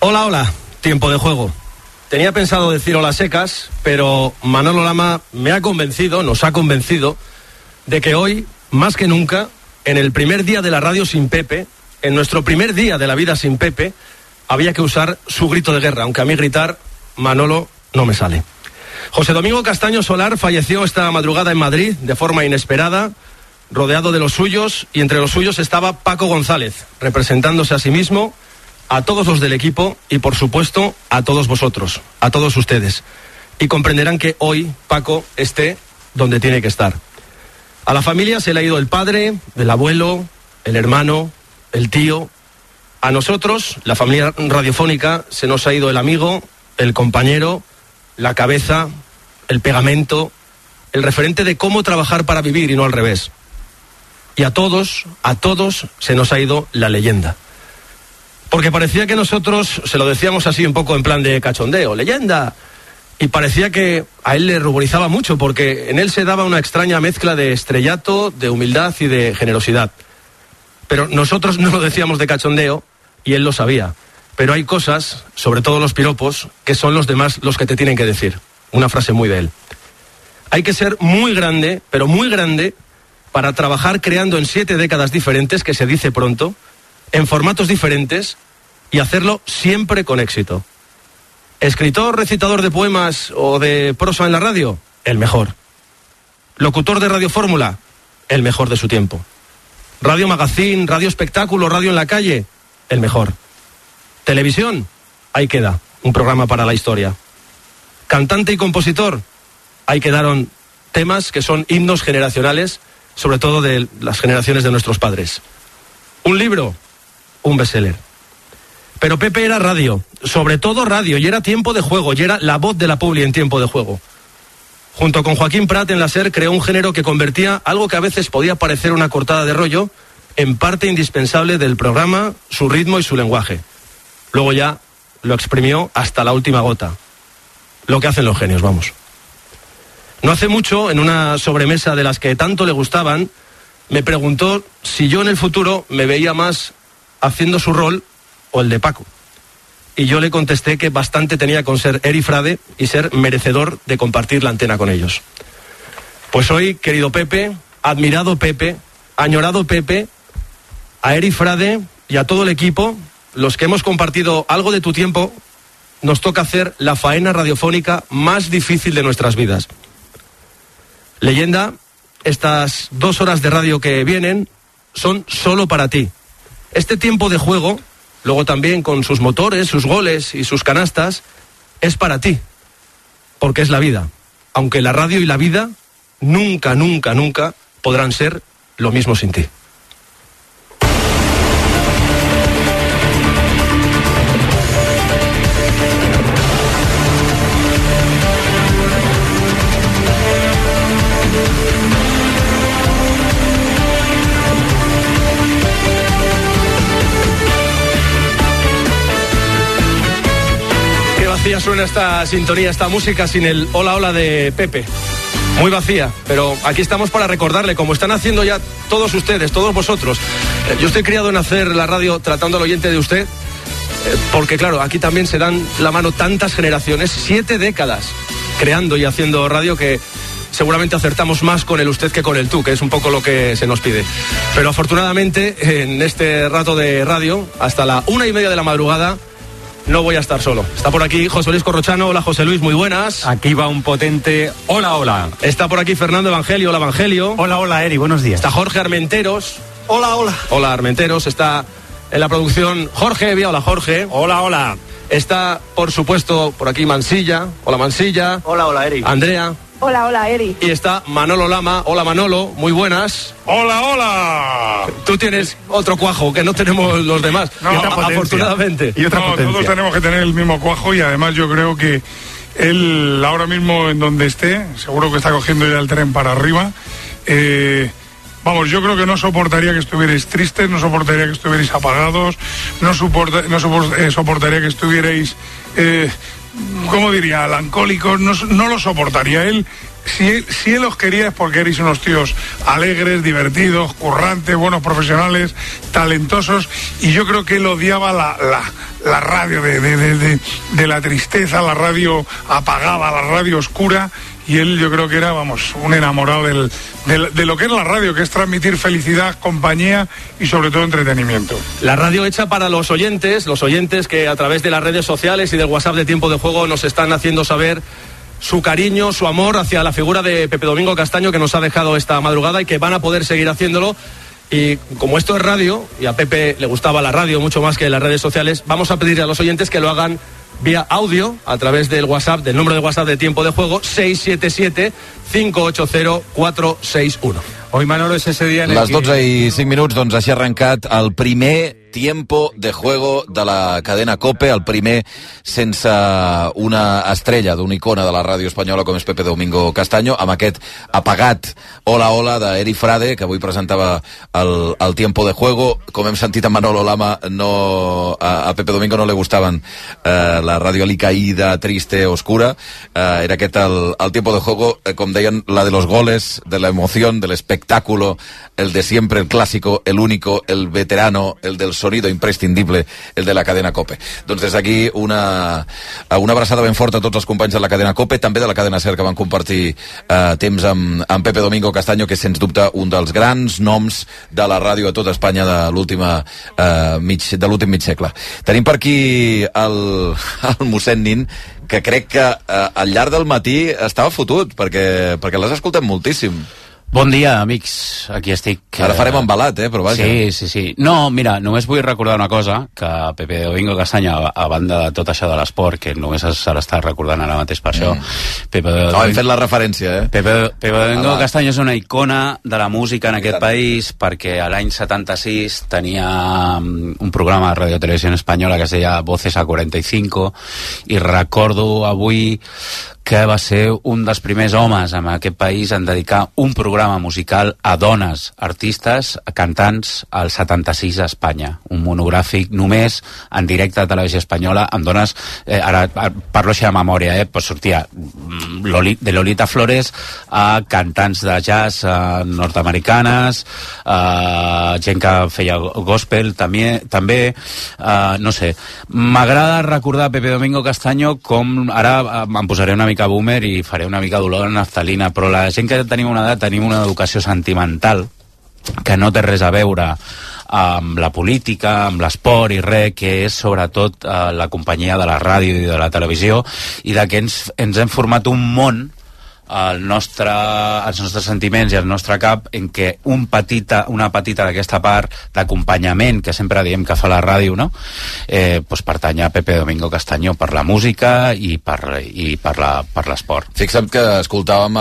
Hola, hola, tiempo de juego. Tenía pensado decir hola secas, pero Manolo Lama me ha convencido, nos ha convencido, de que hoy, más que nunca, en el primer día de la radio sin Pepe, en nuestro primer día de la vida sin Pepe, había que usar su grito de guerra, aunque a mí gritar, Manolo, no me sale. José Domingo Castaño Solar falleció esta madrugada en Madrid, de forma inesperada, rodeado de los suyos, y entre los suyos estaba Paco González, representándose a sí mismo, a todos los del equipo y, por supuesto, a todos vosotros, a todos ustedes. Y comprenderán que hoy Paco esté donde tiene que estar. A la familia se le ha ido el padre, el abuelo, el hermano, el tío. A nosotros, la familia radiofónica, se nos ha ido el amigo, el compañero, la cabeza, el pegamento, el referente de cómo trabajar para vivir y no al revés. Y a todos se nos ha ido la leyenda. Porque parecía que nosotros se lo decíamos así un poco en plan de cachondeo, leyenda. Y parecía que a él le ruborizaba mucho, porque en él se daba una extraña mezcla de estrellato, de humildad y de generosidad. Pero nosotros no lo decíamos de cachondeo, y él lo sabía. Pero hay cosas, sobre todo los piropos, que son los demás los que te tienen que decir. Una frase muy de él. Hay que ser muy grande, pero muy grande, para trabajar creando en 7 décadas diferentes, que se dice pronto, en formatos diferentes, y hacerlo siempre con éxito. ¿Escritor, recitador de poemas o de prosa en la radio? El mejor. ¿Locutor de Radio Fórmula? El mejor de su tiempo. ¿Radio Magazine, radio espectáculo, radio en la calle? El mejor. ¿Televisión? Ahí queda, un programa para la historia. ¿Cantante y compositor? Ahí quedaron temas que son himnos generacionales, sobre todo de las generaciones de nuestros padres. ¿Un libro? Un bestseller. Pero Pepe era radio, sobre todo radio, y era tiempo de juego, y era la voz de la publi en tiempo de juego. Junto con Joaquín Prat en la SER creó un género que convertía algo que a veces podía parecer una cortada de rollo en parte indispensable del programa, su ritmo y su lenguaje. Luego ya lo exprimió hasta la última gota. Lo que hacen los genios, vamos. No hace mucho, en una sobremesa de las que tanto le gustaban, me preguntó si yo en el futuro me veía más haciendo su rol o el de Paco. Y yo le contesté que bastante tenía con ser Eri Frade y ser merecedor de compartir la antena con ellos. Pues hoy, querido Pepe, admirado Pepe, añorado Pepe, a Eri Frade y a todo el equipo, los que hemos compartido algo de tu tiempo, nos toca hacer la faena radiofónica más difícil de nuestras vidas. Leyenda, estas 2 horas de radio que vienen son solo para ti. Este tiempo de juego, luego también con sus motores, sus goles y sus canastas, es para ti, porque es la vida. Aunque la radio y la vida nunca, nunca, nunca podrán ser lo mismo sin ti. Vacía suena esta sintonía, esta música sin el hola hola de Pepe. Muy vacía, pero aquí estamos para recordarle, como están haciendo ya todos ustedes, todos vosotros. Yo estoy criado en hacer la radio tratando al oyente de usted, porque claro, aquí también se dan la mano tantas generaciones, 7 décadas creando y haciendo radio, que seguramente acertamos más con el usted que con el tú, que es un poco lo que se nos pide. Pero afortunadamente, en este rato de radio, hasta la 1:30 de la madrugada, no voy a estar solo. Está por aquí José Luis Corrochano. Hola, José Luis, muy buenas. Aquí va un potente hola, hola. Está por aquí Fernando Evangelio. Hola, Evangelio. Hola, hola, Eri, buenos días. Está Jorge Armenteros. Hola, hola. Hola, Armenteros. Está en la producción Jorge Evia. Hola, Jorge. Hola, hola. Está, por supuesto, por aquí Mansilla. Hola, Mansilla. Hola, hola, Eri. Andrea. Hola, hola, Eri. Y está Manolo Lama. Hola, Manolo, muy buenas. Hola, hola. Tú tienes otro cuajo que no tenemos los demás. No, afortunadamente. Y otra potencia. Todos tenemos que tener el mismo cuajo, y además yo creo que él ahora mismo en donde esté, seguro que está cogiendo ya el tren para arriba. Vamos, yo creo que no soportaría que estuvierais tristes, no soportaría que estuvierais apagados, no soportaría que estuvierais, ¿cómo diría?, melancólicos, no lo soportaría. Él, si él os quería es porque erais unos tíos alegres, divertidos, currantes, buenos profesionales, talentosos, y yo creo que él odiaba la radio de la tristeza, la radio apagada, la radio oscura, y él yo creo que era, vamos, un enamorado de lo que es la radio, que es transmitir felicidad, compañía y sobre todo entretenimiento. La radio hecha para los oyentes que a través de las redes sociales y del WhatsApp de Tiempo de Juego nos están haciendo saber su cariño, su amor hacia la figura de Pepe Domingo Castaño, que nos ha dejado esta madrugada y que van a poder seguir haciéndolo. Y como esto es radio, y a Pepe le gustaba la radio mucho más que las redes sociales, vamos a pedirle a los oyentes que lo hagan vía audio a través del WhatsApp, del número de WhatsApp de Tiempo de Juego, 677-580-461. Hoy, Manolo, és ese dia en Les 12:05, doncs així ha arrencat el primer Tiempo de Juego de la cadena COPE, el primer sense una estrella, d'una icona de la ràdio espanyola com és Pepe Domingo Castaño, amb aquest apagat Hola Hola d'Eri Frade, que avui presentava el Tiempo de Juego. Com hem sentit a Manolo Lama, a Pepe Domingo no le gustaven la ràdio alicaída, triste, oscura. Era aquest el Tiempo de Juego, com deien, la de los goles, de la emoción, del espectáculo, el de siempre, el clásico, el único, el veterano, el del sonido imprescindible, el de la cadena COPE. Doncs des d'aquí una abraçada ben forta a tots els companys de la cadena COPE, també de la cadena SER, que van compartir temps amb Pepe Domingo Castaño, que és sens dubte un dels grans noms de la ràdio a tota Espanya de l'últim mig segle. Tenim per aquí el mossèn Nin, que crec que al llarg del matí estava fotut, perquè l'has escoltat moltíssim. Bon dia, amics, aquí estic. Ara farem embalat, però vaja. Sí. No, mira, només vull recordar una cosa, que Pepe Domingo Castaño, a banda de tot això de l'esport, que només se l'està recordant ara mateix per això, hem fet la referència, Pepe Domingo Castaño és una icona de la música en aquest país, perquè a l'any 76 tenia un programa de Radio Televisión Espanyola que es deia Voces a 45, i recordo avui que va ser un dels primers homes en aquest país en dedicar un programa musical a dones, artistes, cantants, al 76 a Espanya. Un monogràfic només en directe a Televisió Espanyola amb dones, ara parlo així de memòria, pues sortia de Lolita Flores a cantants de jazz nord-americanes, gent que feia gospel també, no sé. M'agrada recordar Pepe Domingo Castaño com, ara em posaré una mica boomer i faré una mica dolor en naftalina, però la gent que tenim una edat tenim una educació sentimental que no té res a veure amb la política, amb l'esport i res, que és sobretot la companyia de la ràdio i de la televisió, i de que ens hem format un món, els nostres sentiments i el nostre cap, en què una petita d'aquesta part d'acompanyament que sempre diem que fa la ràdio, no? Pertany a Pepe Domingo Castaño per la música i per l'esport. Fixa't que escoltàvem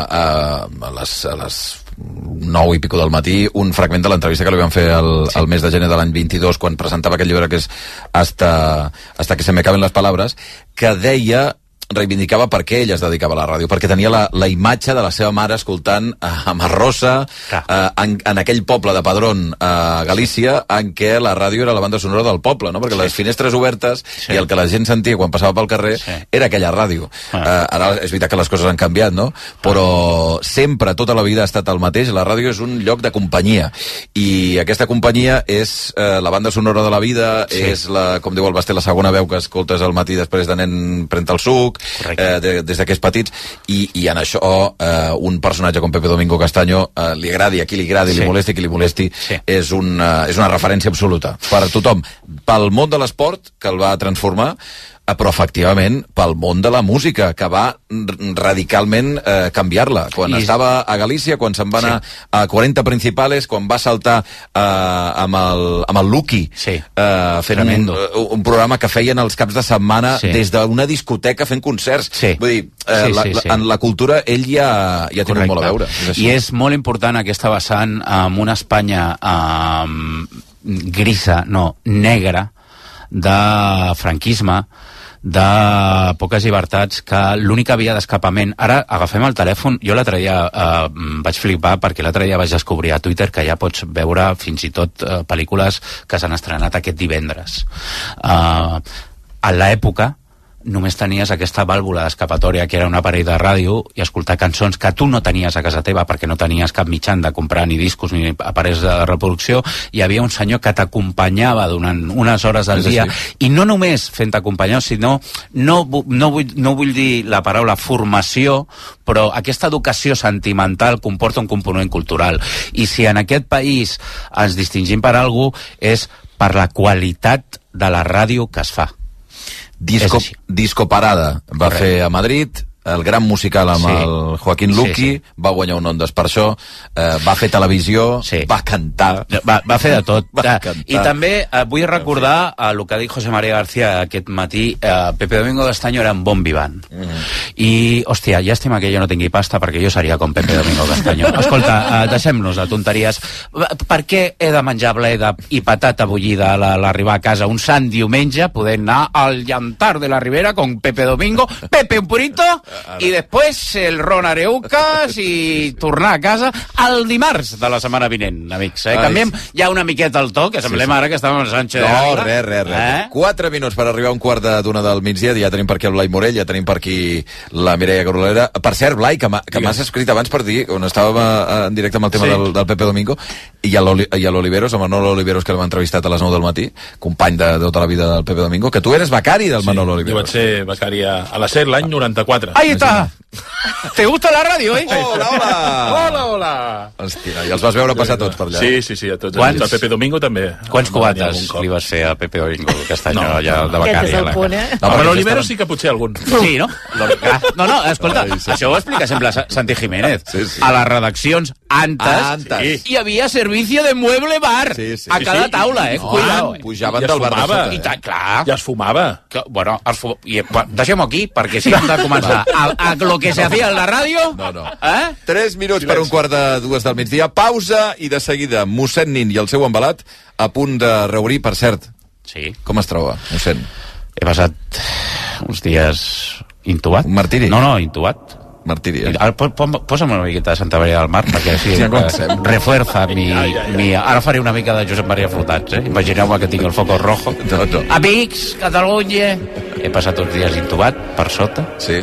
a les 9 i pico del matí un fragment de l'entrevista que li vam fer el mes de gener de l'any 22, quan presentava aquest llibre que és Hasta que se me acaben las palabras, que reivindicava per què ella es dedicava a la ràdio, perquè tenia la imatge de la seva mare escoltant a Marrosa, en aquell poble de Padrón, a Galícia, en què la ràdio era la banda sonora del poble, no? Perquè les finestres obertes i el que la gent sentia quan passava pel carrer era aquella ràdio. Ara és veritat que les coses han canviat, no? Però sempre, tota la vida ha estat el mateix. La ràdio és un lloc de companyia, i aquesta companyia és la banda sonora de la vida, és, com diu el Basté, la segona veu que escoltes al matí després de nen pren el suc, des d'aquests petits, i en això un personatge com Pepe Domingo Castaño, li agradi a qui li agradi, li molesti a qui li molesti, és una referència absoluta per a tothom, pel món de l'esport, que el va transformar, però efectivament pel món de la música, que va radicalment canviar-la. Quan estava a Galícia, quan se'n va anar a 40 Principales, quan va saltar amb el Lucky, fent un programa que feien els caps de setmana des d'una discoteca fent concerts. Vull dir, en la cultura ell ja ha tingut molt a veure. I és molt important aquesta vessant amb una Espanya negra, de franquisme, de poques llibertats, que l'única via d'escapament... Ara agafem el telèfon, jo l'altre dia vaig flipar, perquè l'altre dia vaig descobrir a Twitter que ja pots veure fins i tot pel·lícules que s'han estrenat aquest divendres. A l'època només tenies aquesta vàlvula d'escapatòria que era un aparell de ràdio i escoltar cançons que tu no tenies a casa teva perquè no tenies cap mitjà de comprar ni discos ni aparells de reproducció. Hi havia un senyor que t'acompanyava durant unes hores al dia, i no només fent acompanyar, sinó no vull dir la paraula formació, però aquesta educació sentimental comporta un component cultural, i si en aquest país ens distingim per alguna cosa és per la qualitat de la ràdio que es fa. Disco Parada va fer a Madrid, el gran musical amb el Joaquín Luqui, va guanyar un Ondas per això, va fer televisió, va cantar, va fer de tot. I també vull recordar el que ha dit José María García aquest matí. Pepe Domingo Castaño era un bon vivant, i hòstia, llàstima que jo no tingui pasta perquè jo seria com Pepe Domingo Castaño. Escolta, deixem-nos de tonteries. Per què he de menjar bleda i patata bullida a l'arribar a casa un sant diumenge, podent anar al llantar de la Ribera con Pepe Domingo, Pepe un purito i després el Ron Areucas i tornar a casa el dimarts de la setmana vinent, amics. Canviem ja una miqueta el to, que semblem ara que estàvem a Sánchez de Ávila. Res. 4 minuts per arribar a un quart d'una del migdia. Ja tenim per aquí el Blai Morell, ja tenim per aquí la Mireia Carolera. Per cert, Blai, que m'has escrit abans per dir, on estàvem en directe amb el tema del Pepe Domingo, i a l'Oliveros, el Manolo Oliveros, que l'hem entrevistat a les 9 del matí, company de tota la vida del Pepe Domingo, que tu eres becari del Manolo Oliveros. Jo vaig ser becari a la SER l'any 94. Ahí está. ¿Te gusta la radio, eh? Hola. Hòstia, i els vas veure passar tots per allà. Sí, a tots. El Pepe Domingo també. Quants cubates li vas fer a Pepe Domingo Castaño allà de becari? Aquest és el punt, eh? A l'Olivero sí que potser algun. Sí, no? No, escolta, això ho explica sempre Santi Jiménez. A les redaccions antes hi havia servicio de mueble bar a cada taula, eh? Cuidado. Pujaven del bar de sota. I tant, clar. I es fumava. Bueno, deixem-ho aquí, perquè si hem de començar a lo que se hacía en la ràdio... No. 3 minuts per un quart de 2 del migdia. Pausa i de seguida mossèn Nin i el seu embalat a punt de reobrir. Per cert, com es troba, mossèn? He passat uns dies intubat. Un martiri? No, intubat. Martiri. Posa'm una miqueta de Santa Maria del Mar, perquè així refuerza mi... Ara faré una mica de Josep Maria Flotats, Imagineu-me que tinc el foco rojo. No. Amics, Catalunya... He passat uns dies intubat, per sota. Sí.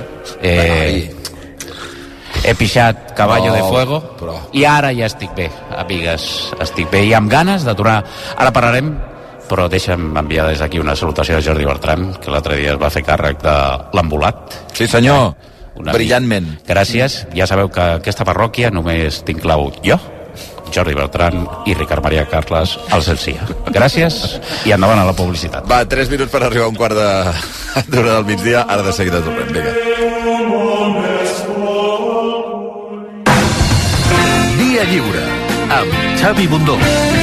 He pixat Caballo de Fuego, i ara ja estic bé, amigues. Estic bé i amb ganes de tornar. Ara parlarem, però deixa'm enviar des d'aquí una salutació a Jordi Bertran, que l'altre dia es va fer càrrec de l'Embolat. Sí, senyor. Brillantment. Gràcies. Ja sabeu que aquesta parròquia només tinc clau jo, Jordi Bertran i Ricard Maria Carles al Celsia. Gràcies i endavant a la publicitat. Va, 3 minuts per arribar a un quart d'hora del migdia. Ara de seguida tornem. Vinga. Dia Lliure amb Xavi Bundó.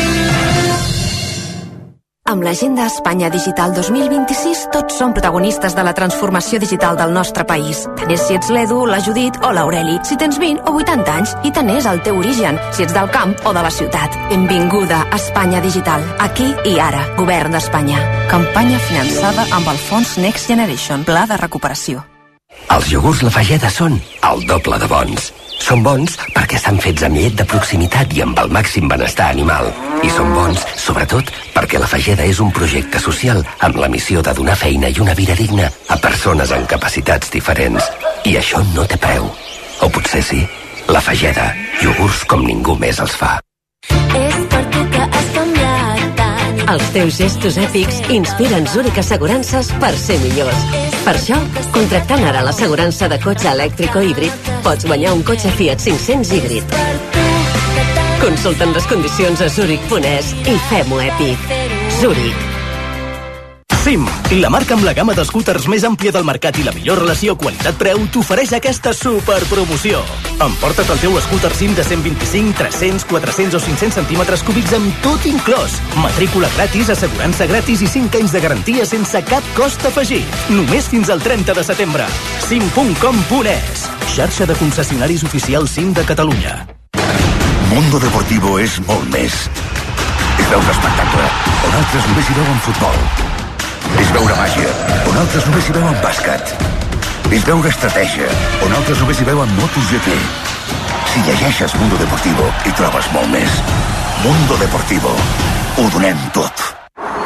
Amb l'Agenda Espanya Digital 2026 tots som protagonistes de la transformació digital del nostre país. Tant és si ets l'Edu, la Judit o l'Aureli, si tens 20 o 80 anys, i tant és el teu origen, si ets del camp o de la ciutat. Benvinguda a Espanya Digital, aquí i ara, Govern d'Espanya. Campanya finançada amb el fons Next Generation, Pla de Recuperació. Els iogurts La Fageda són el doble de bons. Són bons perquè estan fets amb llet de proximitat i amb el màxim benestar animal. I són bons, sobretot, perquè La Fageda és un projecte social amb la missió de donar feina i una vida digna a persones amb capacitats diferents. I això no té preu. O potser sí. La Fageda, iogurts com ningú més els fa. És per tu que has canviat tant. Els teus gestos èpics inspiren Zurich Assegurances per ser millors. Per això, contractant ara l'assegurança de cotxe elèctric o híbrid, pots guanyar un cotxe Fiat 500 híbrid. Consulta'n les condicions a Zurich.es i fem-ho èpic. Zurich. CIM, la marca amb la gamma de scooters més àmplia del mercat i la millor relació qualitat-preu t'ofereix aquesta superpromoció. Emporta't el teu scooter CIM de 125, 300, 400 o 500 centímetres cúbics amb tot inclòs. Matrícula gratis, assegurança gratis i 5 anys de garantia sense cap cost afegit. Només fins al 30 de setembre. CIM.com.es, xarxa de concessionaris oficials CIM de Catalunya. Mundo Deportivo és molt més. És veure espectacle, on altres només hi veuen futbol. És veure màgia, on altres només hi veuen bàsquet. És veure estratègia, on altres només hi veuen MotoGP. Si llegeixes Mundo Deportivo, hi trobes molt més. Mundo Deportivo. Ho donem tot.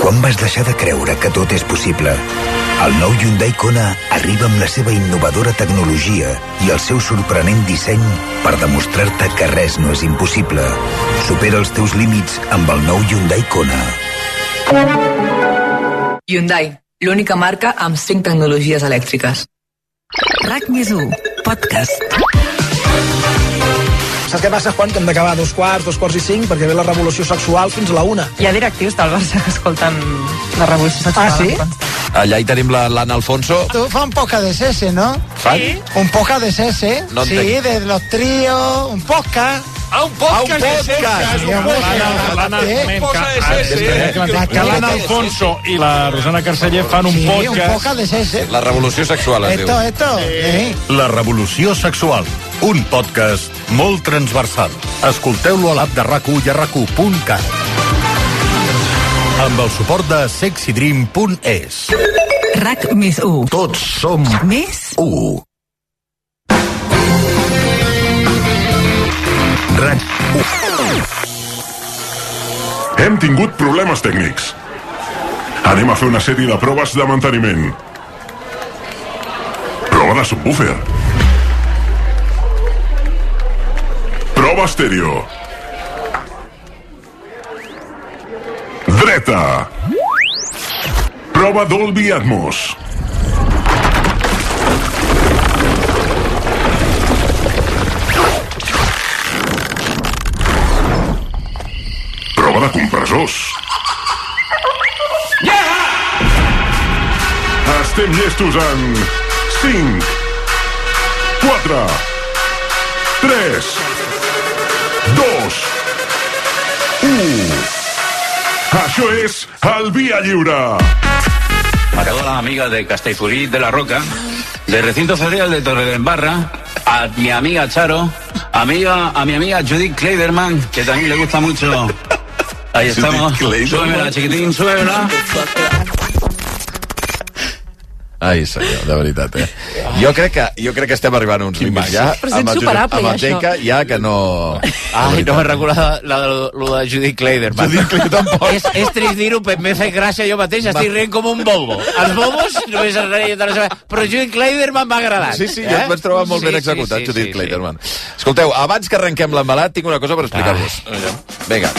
Quan vas deixar de creure que tot és possible? El nou Hyundai Kona arriba amb la seva innovadora tecnologia i el seu sorprenent disseny per demostrar-te que res no és impossible. Supera els teus límits amb el nou Hyundai Kona. Hyundai, l'única marca amb 5 tecnologies elèctriques. RAC+1, podcast. Saps què passa, Juan? Que hem d'acabar a 2:15, 2:45, perquè ve la revolució sexual fins a la 1. Hi ha directius del Barça que escolten la revolució sexual. Ah, sí? Allà hi tenim l'Anna Alfonso. Tú fa un poco de sese, ¿no? ¿Sí? Un poco de sese. No sí, de los tríos, un podcast. Un podcast. L'Anna Alfonso i la Rosana Carceller fan un podcast. Un podcast de sese. La revolució sexual, es diu. Esto. La revolució sexual. Un podcast molt transversal. Escolteu-lo a l'app de RAC1 i a RAC1.cat. Amb el suport de sexydream.es. RAC+1. Tots som més 1. RAC1. Hem tingut problemes tècnics. Anem a fer una sèrie de proves de manteniment. Prova de subwoofer. Prova estèreo. Dreta. Prova Dolby Atmos. Prova de compressors. Estem llestos en 5, 4, 3, 2, 1. Això és el Via Lliure. A toda la amiga de Castellfollit de la Roca, de Recinto Ferial de Torredembarra, a mi amiga Charo, a mi amiga Judith Kleiderman, que también le gusta mucho. Ahí estamos. Súbemela, chiquitín, súbemela. Ai, senyor, de veritat, Jo crec que estem arribant a uns límits ja. Però és insuperable, amb el Teica, ja que no... Ai, no me recorda lo de Judith Kleiderman. Judith Kleiderman tampoc. És trist dir-ho, però m'he fet gràcia jo mateix, estic rient com un bobo. Els bobos només es reien de la seva... Però Judith Kleiderman m'ha agradat. Sí, jo et vaig trobar molt ben executat, Judith Kleiderman. Escolteu, abans que arrenquem l'embalat, tinc una cosa per explicar-vos. Vinga,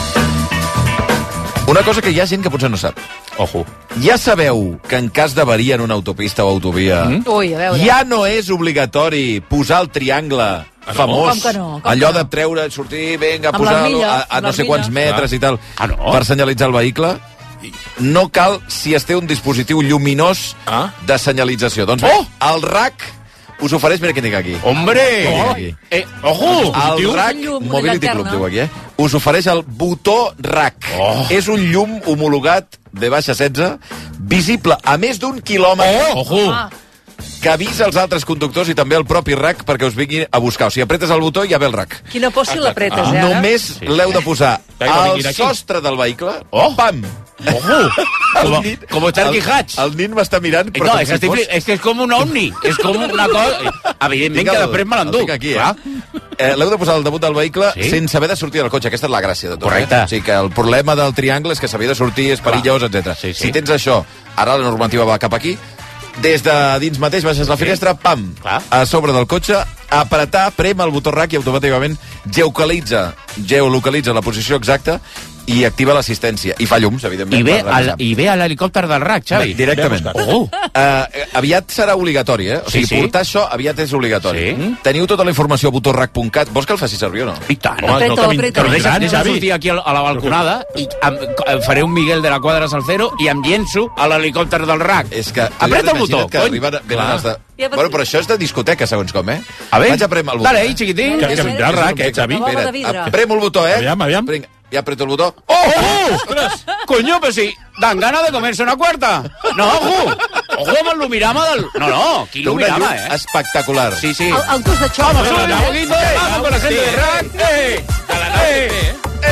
una cosa que hi ha gent que potser no sap. Ojo. Ja sabeu que en cas d'avaria en una autopista o autovia Ui, a veure. ja no és obligatori posar el triangle famós, Com que no? allò de treure, sortir, vinga, Amb posar-lo l'armilla, a no sé quants metres i tal, no? per senyalitzar el vehicle. No cal si es té un dispositiu lluminós de senyalització. Doncs bé, el RAC us ofereix, mira què tinc aquí. ¡Hombre! ¡Ojo! El RAC, Mobility Club, diu aquí, us ofereix el botó RAC. És un llum homologat de baixa 16, visible a més d'1 quilòmetre. Ojo! Que avisa els altres conductors i també el propi RAC perquè us vinguin a buscar. O sigui, apretes el botó i ja ve el RAC. Quina por si l'apretes, ara? Només l'heu de posar al sostre del vehicle. Pam! Ojo! Com Charlie Hatch. El nin m'està mirant, però no, és que és com un ovni. És com una cosa... Evidentment que després me l'enduc. Aquí, l'heu de posar al damunt del vehicle sense haver de sortir del cotxe. Aquesta és la gràcia de tot. Correcte. O sigui que el problema del triangle és que s'havia de sortir, és perillós, etc. Si tens això, ara la normativa va cap aquí, des de dins mateix baixes la finestra, pam, a sobre del cotxe, apretar, prem el botó RAC i automàticament geolocalitza la posició exacta i activa l'assistència. I fa llums, evidentment. I ve a l'helicòpter del RAC, Xavi. Directament. Aviat serà obligatori, O sigui, portar això aviat és obligatori. Teniu tota la informació a botorrac.cat. Vols que el faci servir o no? I tant. Apreta. Però deixa sortir aquí a la balconada i faré un Miguel de la Quadra Salcero i em llenço a l'helicòpter del RAC. És que... Apreta el botó, cony. Bueno, però això és de discoteca, segons com, A veure, vaig a prem el botó. Dale, ahí, chiquitín. Que vindrà el RAC, Xavi. Premo el botó, Aviam. Ja apreto el botó. ¡Ojo! ¡Ostras! Coño, pero si dan ganas de comerse una cuarta. No, ojo. Ojo amb el lumirama del... No, quin lumirama, espectacular. Sí. Autos de xoc. Vamos, súbeme un poquito. Vamos con la gente de RAC.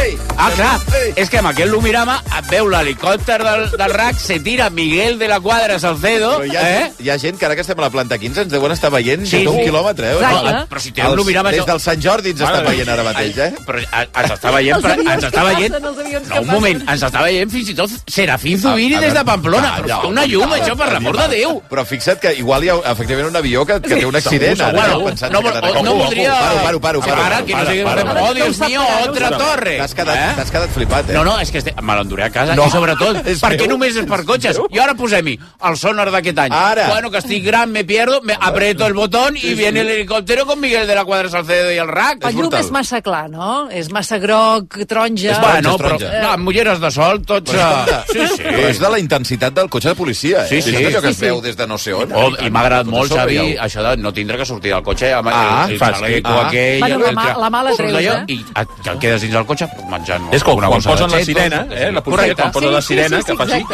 clar, és que amb aquest lumirama et veu l'helicòpter del RAC, se tira Miguel de la Cuadra Salcedo, hi ha gent que ara que estem a la planta 15 ens deuen estar veient des d'un quilòmetre, Però si té un lumirama... Des del Sant Jordi ens està veient ara mateix, Però ens està veient... No, un moment, ens està veient fins i tot Serafín Zubiri des de Pamplona. Però fa una llum, això, per l'amor de Déu. Però fixa't que igual hi ha efectivament un avió que té un accident. No voldria... Paro. Ara, que no sigui... Oh, Dios mío, otra torre. T'has quedat flipat, No, és que me l'enduré a casa. I sobretot, per què només és per cotxes? I ara posem-hi el sonar d'aquest any. Bueno, que estic gran, me pierdo, aprieto el botón y viene el helicòptero con Miguel de la Cuadra Salcedo i el RAC. El llum és massa clar, no? És massa groc, taronja... Bueno, però amb ulleres de sol, tots... Però és de la intensitat del cotxe de policia, Sí. És allò que es veu des de no sé on. I m'ha agradat molt, Xavi, això de no tindre que sortir del cotxe amb el xaleco aquell... La mala treus, I et quedes dins del cotxe menjant és com quan posen la sirena, la policia quan posa la sirena, que fa així.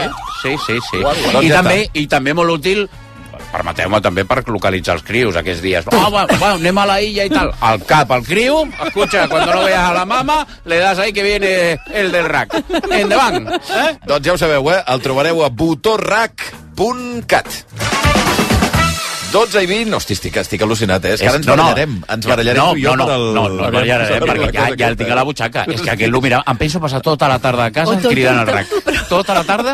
Sí. I també molt útil, permeteu-me també per localitzar els crios aquests dies. Anem a la illa i tal. Al cap, al criu, escucha, cuando no veas a la mama, le das ahí que viene el del RAC. Endavant. Doncs ja ho sabeu, el trobareu a butorrac.cat. 12 i 20... Hosti, estic al·lucinat, És que ara ens barallarem. Ens barallarem tu i jo per el... No, barallarem, perquè ja el tinc a la butxaca. És que aquest l'ho em penso passar tota la tarda a casa cridant al RAC. Tota la tarda,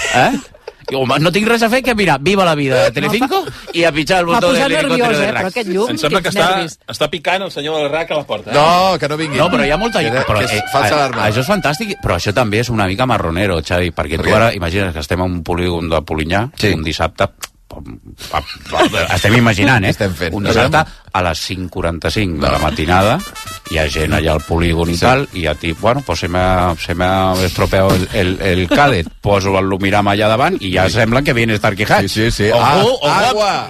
no tinc res a fer que mirar Viva la Vida de Telecinco i a pitjar el botó de l'helicòpter del RAC. Em sembla que està picant el senyor del RAC a la porta. No, que no vingui. No, però hi ha molta gent. Falsa alarma. Això és fantàstic, però això també és una mica marronero, Xavi, perquè tu ara imagines que estem a un polígon de Polinyà, un dissabte... Estem imaginant, un dissabte a les 5:45 de la matinada, hi ha gent allà al polígon i tal, i a ti, bueno, pues se me ha estropeado el cadet, poso el lumirama allà davant i ja sembla que viene Starkey Hatch. Sí. Agua.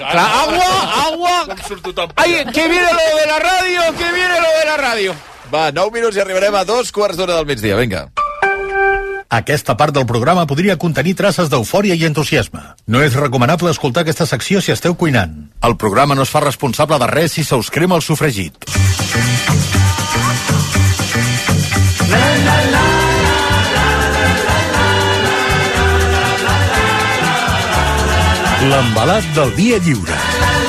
Ay, que viene lo de la radio. Va, 9 minuts i arribarem a 2:15 del migdia, vinga. Aquesta part del programa podria contenir traces d'eufòria i entusiasme. No és recomanable escoltar aquesta secció si esteu cuinant. El programa no es fa responsable de res si se us crema el sofregit. L'embalat del dia lliure.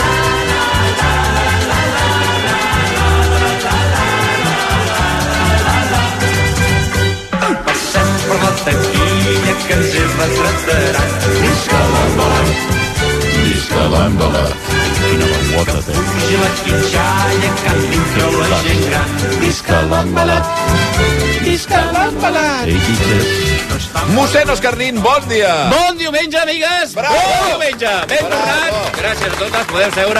Taquilla que ens hi retrataran. Visca l'embalat. Visca l'embalat. Quina banguota té. Puja la quitxalla que en dintre la gent gran. Visca l'embalat. Visca l'embalat. Ei, quitxes. Mossèn Òscar Nin, bon dia. Bon diumenge, amigues. Bravo. Bon diumenge. Ben tornat. Gràcies a totes.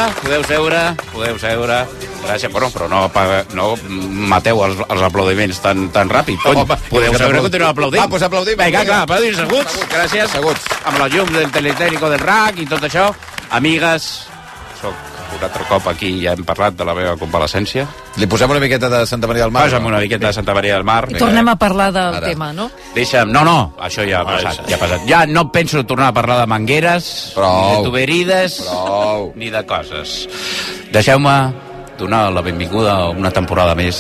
Podeu seure. Gràcies, però no mateu els aplaudiments tan ràpid. Podeu seure i continuar aplaudint. Doncs aplaudim. Vinga, clar, aplaudim asseguts. Gràcies. Amb la llum del teletècnico del RAC i tot això. Amigues, soc un altre cop aquí, ja hem parlat de la meva convalescència. Li posem una miqueta de Santa Maria del Mar? Posa'm una miqueta de Santa Maria del Mar. I tornem a parlar del tema, no? Deixa'm... No, això ja ha passat. Ja no penso tornar a parlar de mangueres, ni de tuberides, ni de coses. Deixeu-me donar la benvinguda a una temporada més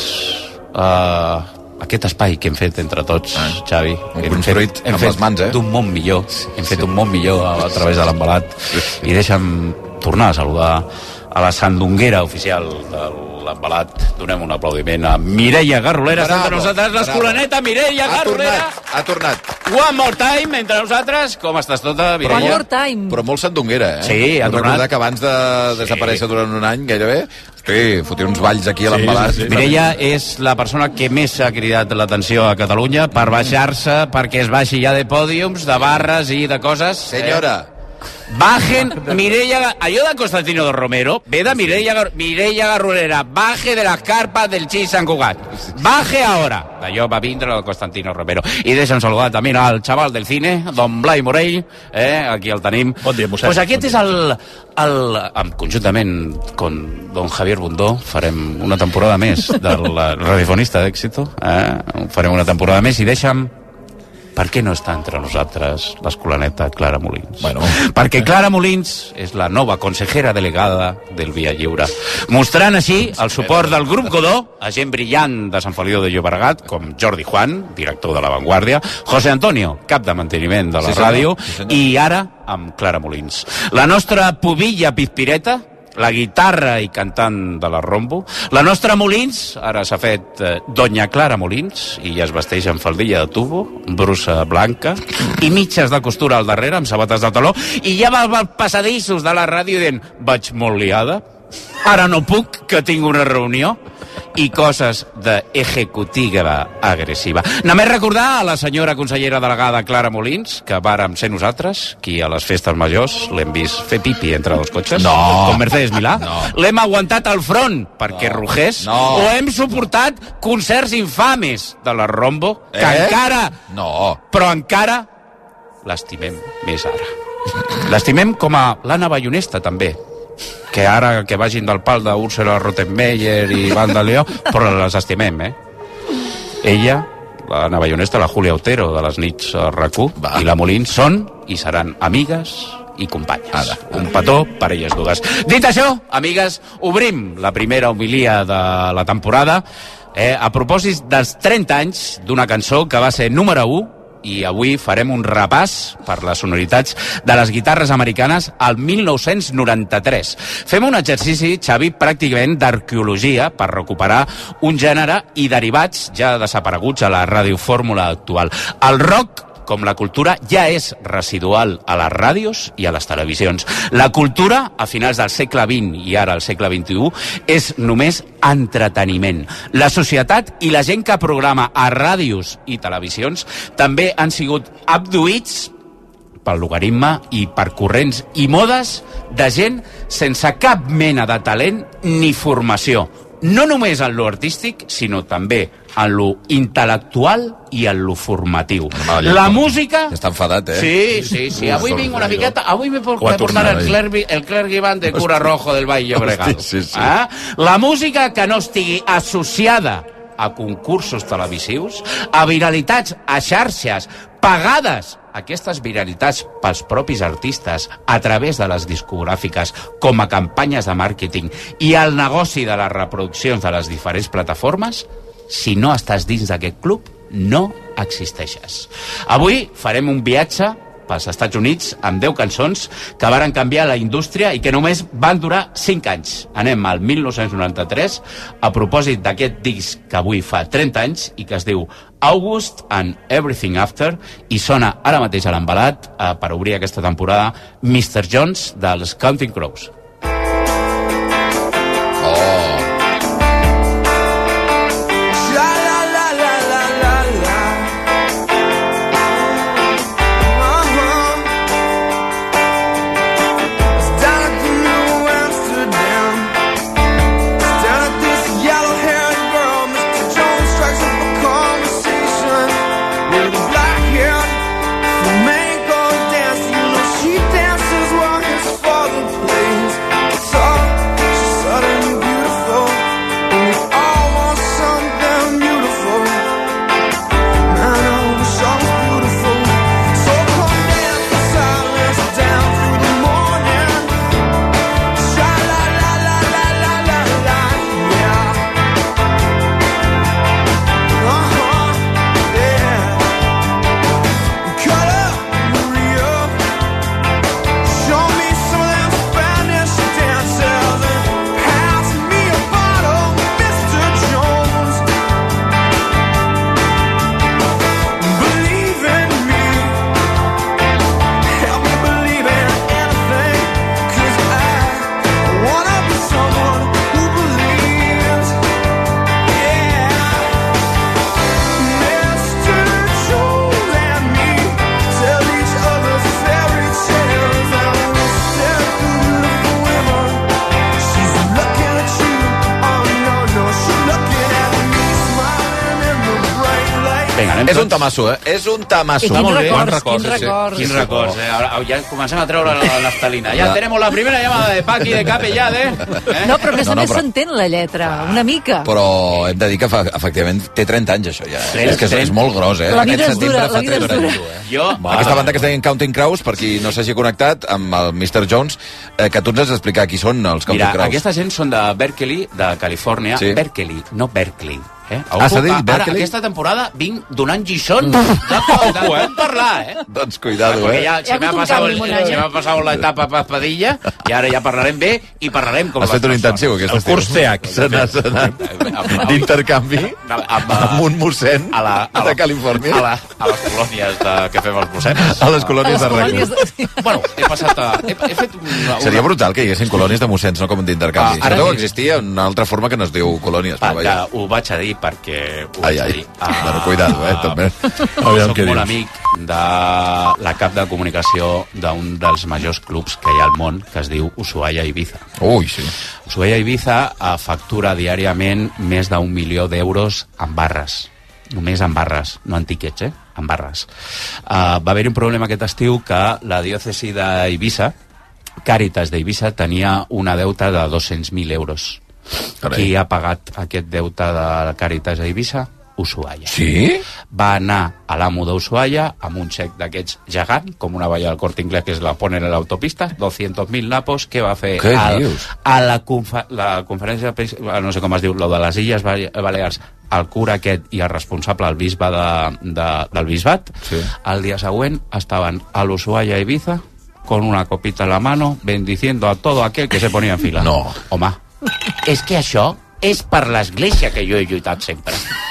a aquest espai que hem fet entre tots, Xavi. Hem fet les mans, d'un món millor. Hem fet un món millor a través de l'embalat. I deixa'm tornar a saludar a la sandunguera oficial de l'embalat. Donem un aplaudiment a Mireia Garrolera. Està entre nosaltres l'escolaneta Mireia Garrolera. Ha tornat. One more time entre nosaltres. Com estàs tota, Mireia? One more time. Però molt sandunguera, Sí, ha tornat. Recordar que abans de desaparèixer durant un any, gairebé, fotia uns balls aquí a l'embalat. Mireia és la persona que més ha cridat l'atenció a Catalunya per baixar-se, perquè es baixi ja de pòdiums, de barres i de coses. Senyora. Bajen, Mireia, ayuda a Constantino de Romero, ve de Mireia Garrolera, baje de las carpas del Xi Sant Cugat, baje ahora. Allò va vindre el Constantino Romero. I deixa'm saludar també al xaval del cine, don Blai Morell, aquí el tenim. Bon dia, mossèn. Pues aquest és conjuntament con don Javier Bundó farem una temporada més del radiofonista d'èxito, farem una temporada més i deixa'm per què no està entre nosaltres l'escolaneta Clara Molins? Perquè Clara Molins és la nova consejera delegada del Via Lliure, mostrant així el suport del grup Godó a gent brillant de Sant Feliu de Llobregat, com Jordi Juan, director de La Vanguardia, José Antonio, cap de manteniment de la ràdio, i ara amb Clara Molins. La nostra pubilla Pizpireta, la guitarra i cantant de la Rombo. La nostra Molins, ara s'ha fet Doña Clara Molins, i ja es vesteix amb faldilla de tubo, brusa blanca, i mitges de costura al darrere, amb sabates de taló, i ja va als passadissos de la ràdio dient, vaig molt liada, ara no puc, que tinc una reunió, i coses d'ejecutiva agressiva. Només recordar a la senyora consellera delegada Clara Molins, que vàrem ser nosaltres, qui a les festes majors l'hem vist fer pipi entre dos cotxes, com Mercedes Milà. L'hem aguantat al front perquè rugés, o hem suportat concerts infames de la Rombo, que encara, però encara l'estimem més ara. L'estimem com a l'Anna Ballonesta, també, que ara que vagin del pal d'Úrsula Rottenmeier i Banda Leó, però les estimem, Ella, l'Anna Ballonesta, la Júlia Otero de les nits a RAC1 i la Molins són i seran amigues i companyes. Un petó per elles dues. Dit això, amigues, obrim la primera homilia de la temporada a propòsit dels 30 anys d'una cançó que va ser número 1, i avui farem un repàs per les sonoritats de les guitarres americanes al 1993. Fem un exercici, Xavi, pràcticament d'arqueologia per recuperar un gènere i derivats ja desapareguts a la radiofórmula actual. El rock, com la cultura, ja és residual a les ràdios i a les televisions. La cultura, a finals del segle XX i ara al segle XXI, és només entreteniment. La societat i la gent que programa a ràdios i televisions també han sigut abduïts pel logaritme i per corrents i modes de gent sense cap mena de talent ni formació. No només en lo artístic, sinó també en lo intel·lectual i en lo formatiu. La música... Està enfadat, Sí. Avui vinc una miqueta... Avui m'he portat el clerguivant de cura rojo del Vall Llobregat. La música que no estigui associada a concursos televisius, a viralitats, a xarxes, pagades aquestes viralitats pels propis artistes a través de les discogràfiques com a campanyes de màrqueting i al negoci de les reproduccions de les diferents plataformes, si no estàs dins d'aquest club, no existeixes. Avui farem un viatge pels Estats Units amb 10 cançons que varen canviar la indústria i que només van durar 5 anys. Anem al 1993 a propòsit d'aquest disc que avui fa 30 anys i que es diu August and Everything After, i sona ara mateix a l'embalat per obrir aquesta temporada Mr. Jones dels Counting Crows. Flamenco dance, you know she dances while his father plays. Vinga, anem És un tamasso, És un tamasso. Quins records. Quins records, Ara ja comencem a treure la naftalina. Ja tenemos la primera llamada de Paqui de Capellade. No, però més o més s'entén la lletra, una mica. Però hem de dir que efectivament té 30 anys, això ja. És que és molt gros, La vida és dura, la vida és dura. Aquesta banda que es deien Counting Crows, per qui no s'hagi connectat, amb el Mr. Jones, que tu ens has d'explicar qui són els Counting Crows. Mira, aquesta gent són de Berkeley, de Califòrnia. Sí. Berkeley, no Berkeley. S'ha dit Berkeley? Ara, aquesta temporada vinc donant lliçons de com parlar, Doncs cuidado, Perquè ja se m'ha passat l'etapa Padilla i ara ja parlarem bé i parlarem com has fet un intensiu, aquest estiu. El curs TH. S'ha anat d'intercanvi amb un mossèn de Califòrnia. A les colònies que fem els mossèns. A les colònies de rugby. Bueno, he passat a... He fet Seria brutal que hi haguessin colònies de mossèns, no com d'intercanvi. Ara deu existir una altra forma que no es diu colònies. Ho vaig a dir perquè ho vaig dir. Bueno, cuidado, també. Soc molt amic de la cap de comunicació d'un dels majors clubs que hi ha al món, que es diu Ushuaia Ibiza. Ui, sí. Ushuaia Ibiza factura diàriament més d'1 milió d'euros en barres. Només en barres, no en tíquets, en barres. Va haver-hi un problema aquest estiu que la diòcesi d'Eivissa, Càritas d'Eivissa, tenia una deuta de 200.000 euros. Qui ha pagat aquest deute de la Càritas a Eivissa? Ushuaia. Sí? Va anar a l'amo d'Ushuaia amb un xec d'aquests gegant, com una valla del Corte Inglés que es la ponen a l'autopista, 200.000 napos. Què va fer? Què dius? A la conferència, no sé com es diu, lo de les Illes Balears, el cura aquest i el responsable, el bisbe del bisbat, el dia següent estaven a l'Ushuaia Ibiza con una copita en la mano bendiciendo a todo aquel que se ponía en fila. No. Home, és que això és per l'església que jo he lluitat sempre.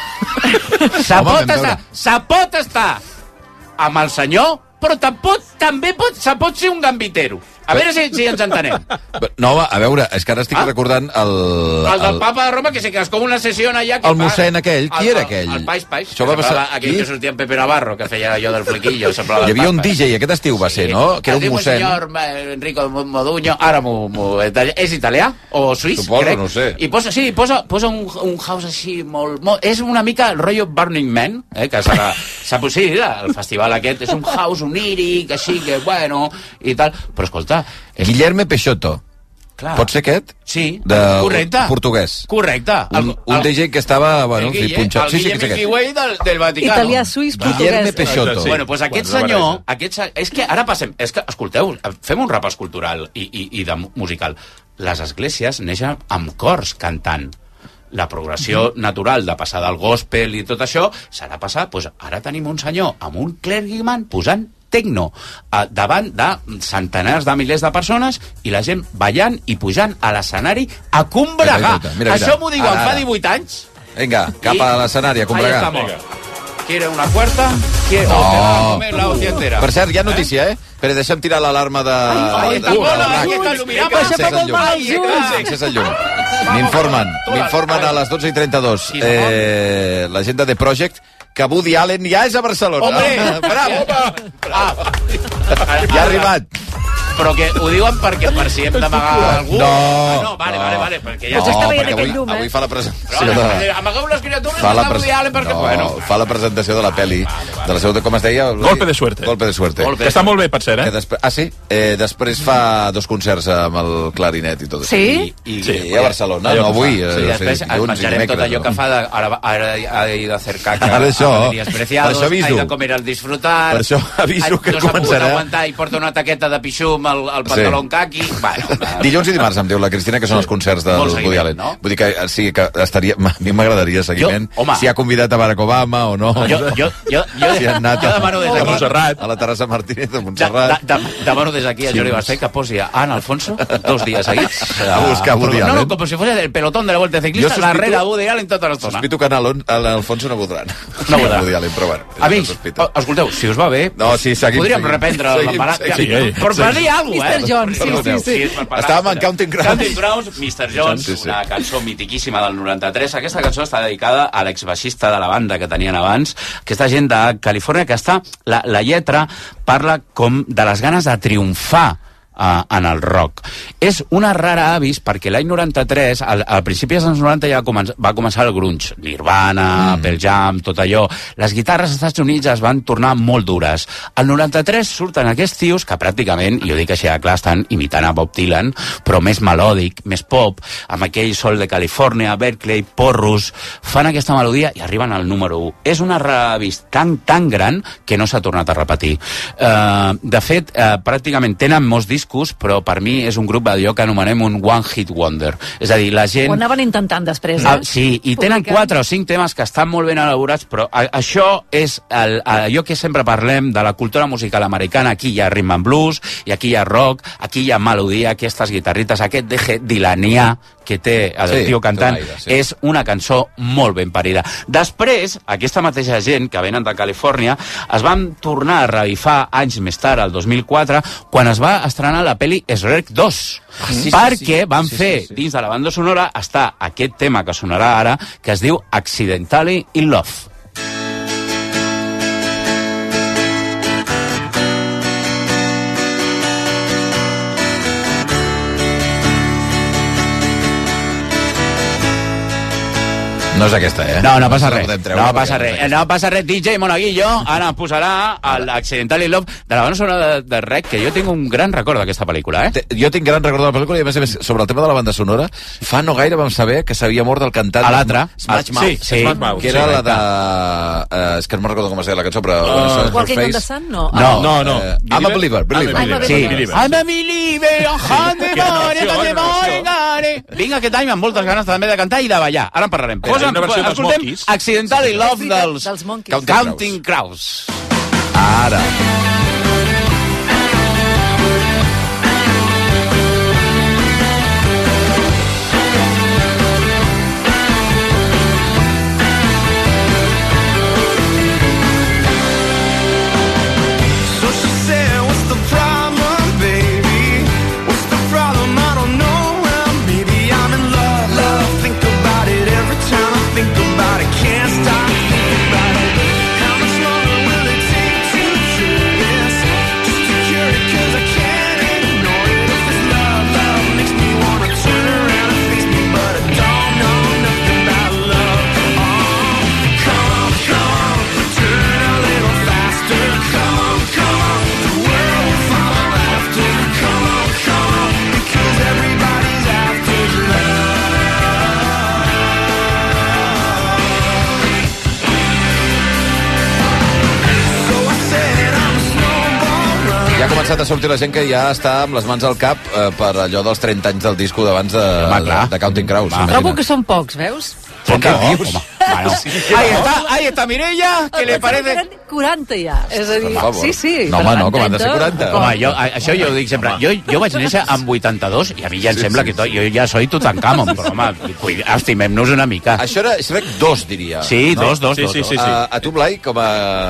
Se pot estar amb el senyor, però també se pot ser un gambitero. A veure si ens entenem. No, home, a veure, és que ara estic recordant el del papa de Roma, que se quedés com una sessió allà... El mossèn aquell, qui era aquell? El Pais. Això va passar... Aquell que sortia en Pepe Navarro, que feia allò del flequillo. Hi havia un DJ, aquest estiu va ser, no? Que era un mossèn. El senyor Enrico Moduño, ara és italià o suís, suposo, no sé. I posa un house així molt... És una mica el rotllo Burning Man, que serà... Sí, el festival aquest és un house oníric, així que, bueno, i tal. Però, escolta... Guillerme Peixoto. Clar. Pot ser aquest? Sí, correcte. Portuguès. Correcte. Un DJ que estava, bueno, punxat. El Guillem Milky del Vaticano. Italià, suís, portuguès. Guillerme Peixoto. Bueno, doncs aquest senyor... És que ara passem... És que, escolteu, fem un repàs cultural i de musical. Les esglésies neixen amb cors cantant. La progressió natural de passar del gospel i tot això serà passar... Doncs ara tenim un senyor amb un clergyman posant tecno davant de centenars de milers de persones i la gent ballant i pujant a l'escenari a combregar. Mira. Això m'ho diuen fa 18 anys. Vinga, cap a l'escenari a combregar. ¿Quiere una cuarta? ¿Quiere o te va a comer la hostia entera? Per cert, hi ha notícia, Però deixa'm tirar l'alarma de... Ai, que il·luminava. Accés al llum. M'informen a les 12:32. La gent de The Project que Woody Allen ja és a Barcelona. Hombre, bravo! Ja ha arribat. Però que ho diuen perquè per si hem d'amagar algú. No, vale, perquè ja... Pues està veient aquest llum, avui fa la presentació de... Amagueu les criatures de Woody Allen perquè... No, fa la presentació de la peli, de la seva, com es deia? Golpe de suerte. Golpe de suerte. Que està molt bé, per ser, sí? Després fa 2 concerts amb el clarinet i tot. Sí? I a Barcelona, no avui. I després menjarem tot allò que fa de... Ara ha de hacer caca. Ara això. Ha de comer al disfrutar. Per això aviso que començarà. No s'ha pogut aguantar i porta una taqueta de pixum al pantaló caqui. Dilluns i dimarts, em diu la Cristina, que són els concerts del Woody Allen. Vull dir que sí, que estaria... A mi m'agradaria seguiment. Si ha convidat a Barack Obama o no. Si han anat a Montserrat, a la Terrassa Martínez de Montserrat. Demano des d'aquí a Jordi Basté que posi a Ana Alfonso 2 dies seguits a buscar Woody Allen. No, com si fos el pelotón de la Volta Ciclista darrere Woody Allen tota l'estona. Sospito que a l'Alfonso no voldran. No voldran. Woody Allen, però bueno. Amics, escolteu, si us va bé, podríem reprendre l'embaràs. Per dir alguna cosa, Mr. Jones, sí. Estàvem en Counting Crows. Counting Crows, Mr. Jones, una cançó mitiquíssima del 93. Aquesta cançó està dedicada a l'exbaixista de la banda que tenien abans, aquesta gent de Califòrnia, que està... La lletra parla com de les ganes de triomfar en el rock. És una rara avis perquè l'any 93, al principi dels anys 90 ja va començar el grunge, Nirvana, Pearl Jam, tot allò. Les guitarres als Estats Units es van tornar molt dures. Al 93 surten aquests tios que pràcticament, i ho dic així de clar, estan imitant a Bob Dylan, però més melòdic, més pop, amb aquell sol de Califòrnia, Berkeley, porros, fan aquesta melodia i arriben al número 1. És una rara avis tan gran que no s'ha tornat a repetir. De fet, pràcticament tenen molts discos, però per mi és un grup d'allò que anomenem un one hit wonder. És a dir, la gent... Ho anaven intentant després, sí, i tenen 4 o 5 temes que estan molt ben elaborats, però això és allò que sempre parlem de la cultura musical americana. Aquí hi ha rhythm and blues, i aquí hi ha rock, aquí hi ha melodia, aquestes guitarrites, aquest deje dilanià que té el tio cantant, és una cançó molt ben parida. Després, aquesta mateixa gent que venen de Califòrnia es van tornar a revifar anys més tard, el 2004, quan es va estrenar la pel·li Shrek 2. Perquè van fer, dins de la banda sonora, està aquest tema que sonarà ara, que es diu Accidentally in Love. No és aquesta, No passa res. No passa res. DJ Monaguillo ara posarà l'Accidental in Love de la banda sonora de Rec, que jo tinc un gran record d'aquesta pel·lícula, Jo tinc gran record de la pel·lícula i, a més, sobre el tema de la banda sonora, fa no gaire vam saber que s'havia mort el cantant... A l'altre. Smash Mouth. Que era la de... És que no me'n recordo com es deia la cançó, però... Walking on the Sun, no? No. I'm a believer. I'm a believer. Vinc aquest any amb moltes ganes també de cantar i de ballar. Ara en parlarem. Escoltem Accidental in Love dels Counting Crows. Ara. Ha començat a sortir la gent que ja està amb les mans al cap per allò dels 30 anys del disco d'abans de Counting Crows. Trobo que són pocs, veus? ¿Por qué dius? Bueno, ahí está Mireia, que le parece... Eren 40 ja, és a dir, sí. No, home, no, com han de ser 40? Home, això jo ho dic sempre. Jo vaig néixer amb 82 i a mi ja em sembla que jo ja soy Tutankamon, però home, estimem-nos una mica. Això era Shrek 2, diria. Sí, 2. Sí. A tu, Blai, com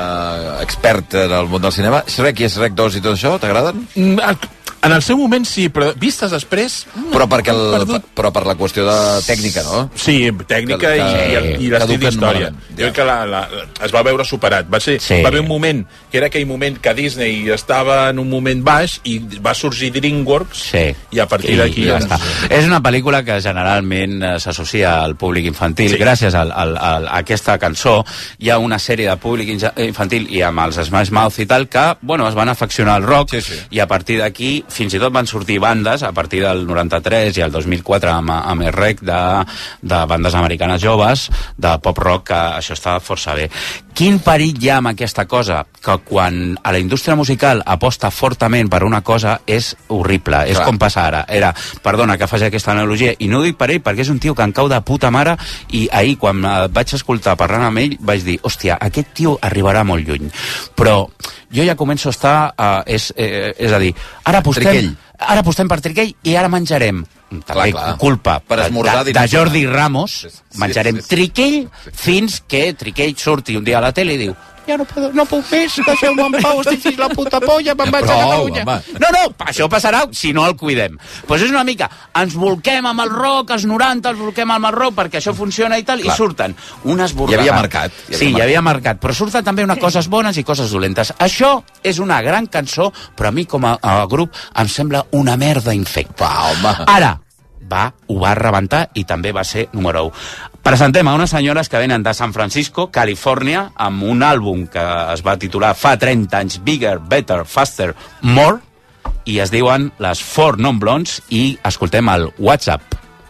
a expert en el món del cinema, Shrek i Shrek 2 i tot això, t'agraden? En el seu moment sí, però vistes després... Però per la qüestió de tècnica, no? Sí, tècnica i l'estil d'història. Jo crec que es va veure superat. Va haver un moment, que era aquell moment que Disney estava en un moment baix i va sorgir DreamWorks i a partir d'aquí... Ja està. És una pel·lícula que generalment s'associa al públic infantil. Gràcies a aquesta cançó hi ha una sèrie de públic infantil i amb els Smash Mouth i tal que, bueno, es van afeccionar al rock i a partir d'aquí fins i tot van sortir bandes a partir del 93 i el 2004 amb el rec de bandes americanes joves de pop rock, que això està força bé. Quin perill hi ha amb aquesta cosa? Que quan a la indústria musical aposta fortament per una cosa és horrible, és com passa ara. Perdona que faci aquesta analogia, i no ho dic per ell perquè és un tio que em cau de puta mare, i ahir quan vaig escoltar parlant amb ell vaig dir, hòstia, aquest tio arribarà molt lluny, però jo ja començo a estar és a dir, ara apostem per Triquell i ara menjarem també culpa de Jordi Ramos, menjarem Triquell fins que Triquell surti un dia a la tele i diu, ja no puc més, deixeu-me en pau, estic fins la puta polla, me'n vaig a Catalunya. No, això passarà si no el cuidem. Pues és una mica, ens volquem amb el rock, als 90 ens volquem amb el rock, perquè això funciona i tal, i surten unes burrades. Hi havia mercat. Sí, hi havia mercat, però surten també unes coses bones i coses dolentes. Això és una gran cançó, però a mi com a grup em sembla una merda infecta. Ara, ho va rebentar i també va ser número 1. Presentem a unes senyores que venen de San Francisco, Califòrnia, amb un àlbum que es va titular fa 30 anys, Bigger, Better, Faster, More, i es diuen les 4 Non Blondes, i escoltem el WhatsApp.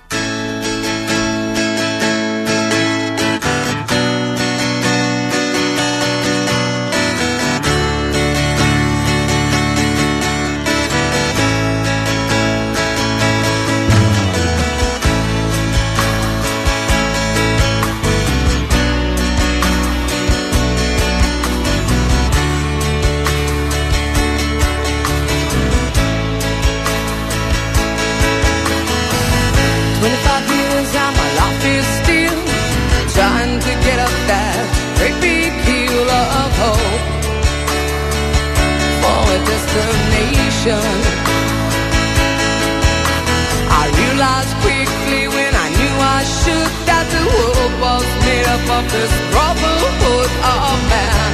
I realized quickly when I knew I should that the world was made up of this brotherhood of man,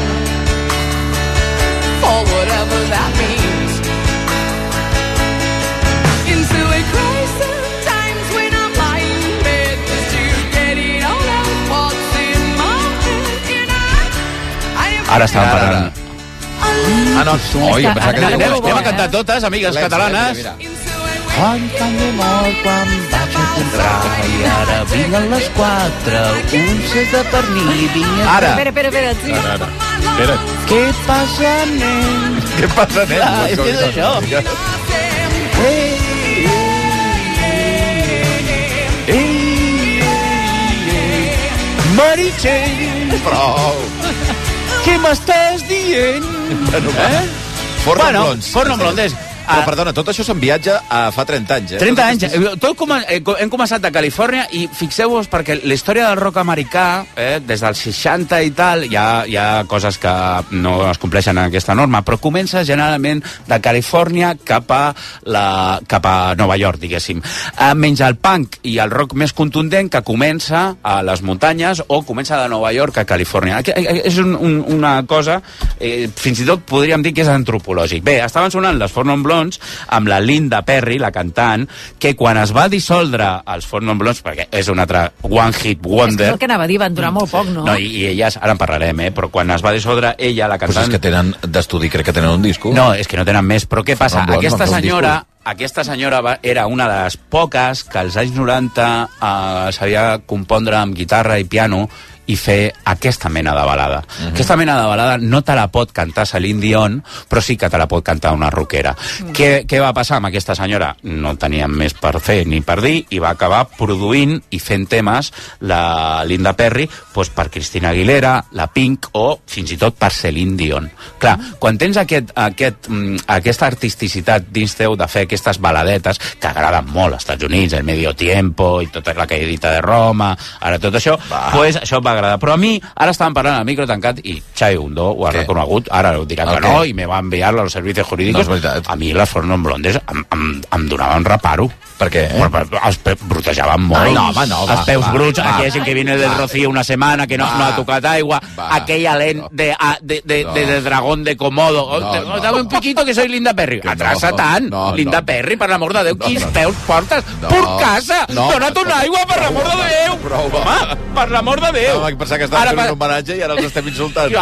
for whatever that means. Into a crisis times when I'm lying in bed just to get it all out what's in my head, and Ara estàvem parlant. No, oi, em pensava que anem a cantar totes, amigues catalanes. Canta-me molt quan vaig a comprar i ara vinen les 4, un cés de pernil. Ara. Espera. Espera. Què passa, nen? Què passa, nen? És que és això. Meritxell! Prou! Què m'estàs dient? Forn Non Blondes. Però, perdona, tot això se'n viatja a fa 30 anys, 30 anys. Hem començat a Califòrnia i fixeu-vos, perquè la història del rock americà, des dels 60 i tal, hi ha coses que no es compleixen en aquesta norma, però comença generalment de Califòrnia cap a Nova York, diguéssim. Menys el punk i el rock més contundent, que comença a les muntanyes o comença de Nova York a Califòrnia. És una cosa, fins i tot podríem dir que és antropològic. Bé, estaven sonant les Four Non Blondes amb la Linda Perry, la cantant, que quan es va dissoldre els Four Non Blondes, perquè és un altre one hit wonder... És el que anava a dir, van durar molt poc, no? No, i elles, ara en parlarem, però quan es va dissoldre ella, la cantant... Pues és que tenen d'estudi, crec que tenen un disco. No, és que no tenen més, però què passa? Aquesta senyora era una de les poques que als anys 90 sabia compondre amb guitarra i piano i fer aquesta mena de balada. Aquesta mena de balada no te la pot cantar Celine Dion, però sí que te la pot cantar una rockera. Què va passar amb aquesta senyora? No teníem més per fer ni per dir, i va acabar produint i fent temes la Linda Perry per Christina Aguilera, la Pink o fins i tot per Celine Dion. Clar, quan tens aquesta artisticitat dins teu de fer aquestes baladetes que agraden molt als Estats Units, el Medio Tiempo i tota la caïdita de Roma, ara tot això, pues això va agradar. Però a mi, ara estàvem parlant al micro tancat i Xavi Undó ho ha reconegut, ara ho dirà que no, i me va enviar a los servicios jurídicos. A mi les Four Non Blondes em donaven reparo. Per què? Els brutejaven molt. No, home, no. Els peus bruts, aquella gent que viene del Rocío una setmana, que no ha tocat aigua, aquella lent de dragón de Komodo. Dame un piquito que soy Linda Perry. Atrasa tant, Linda Perry, per l'amor de Déu, quins peus portes? Por casa! Dona't una aigua, per l'amor de Déu! Home, per l'amor de Déu! Vaig pensar que estàvem fent un homenatge i ara els estem insultant.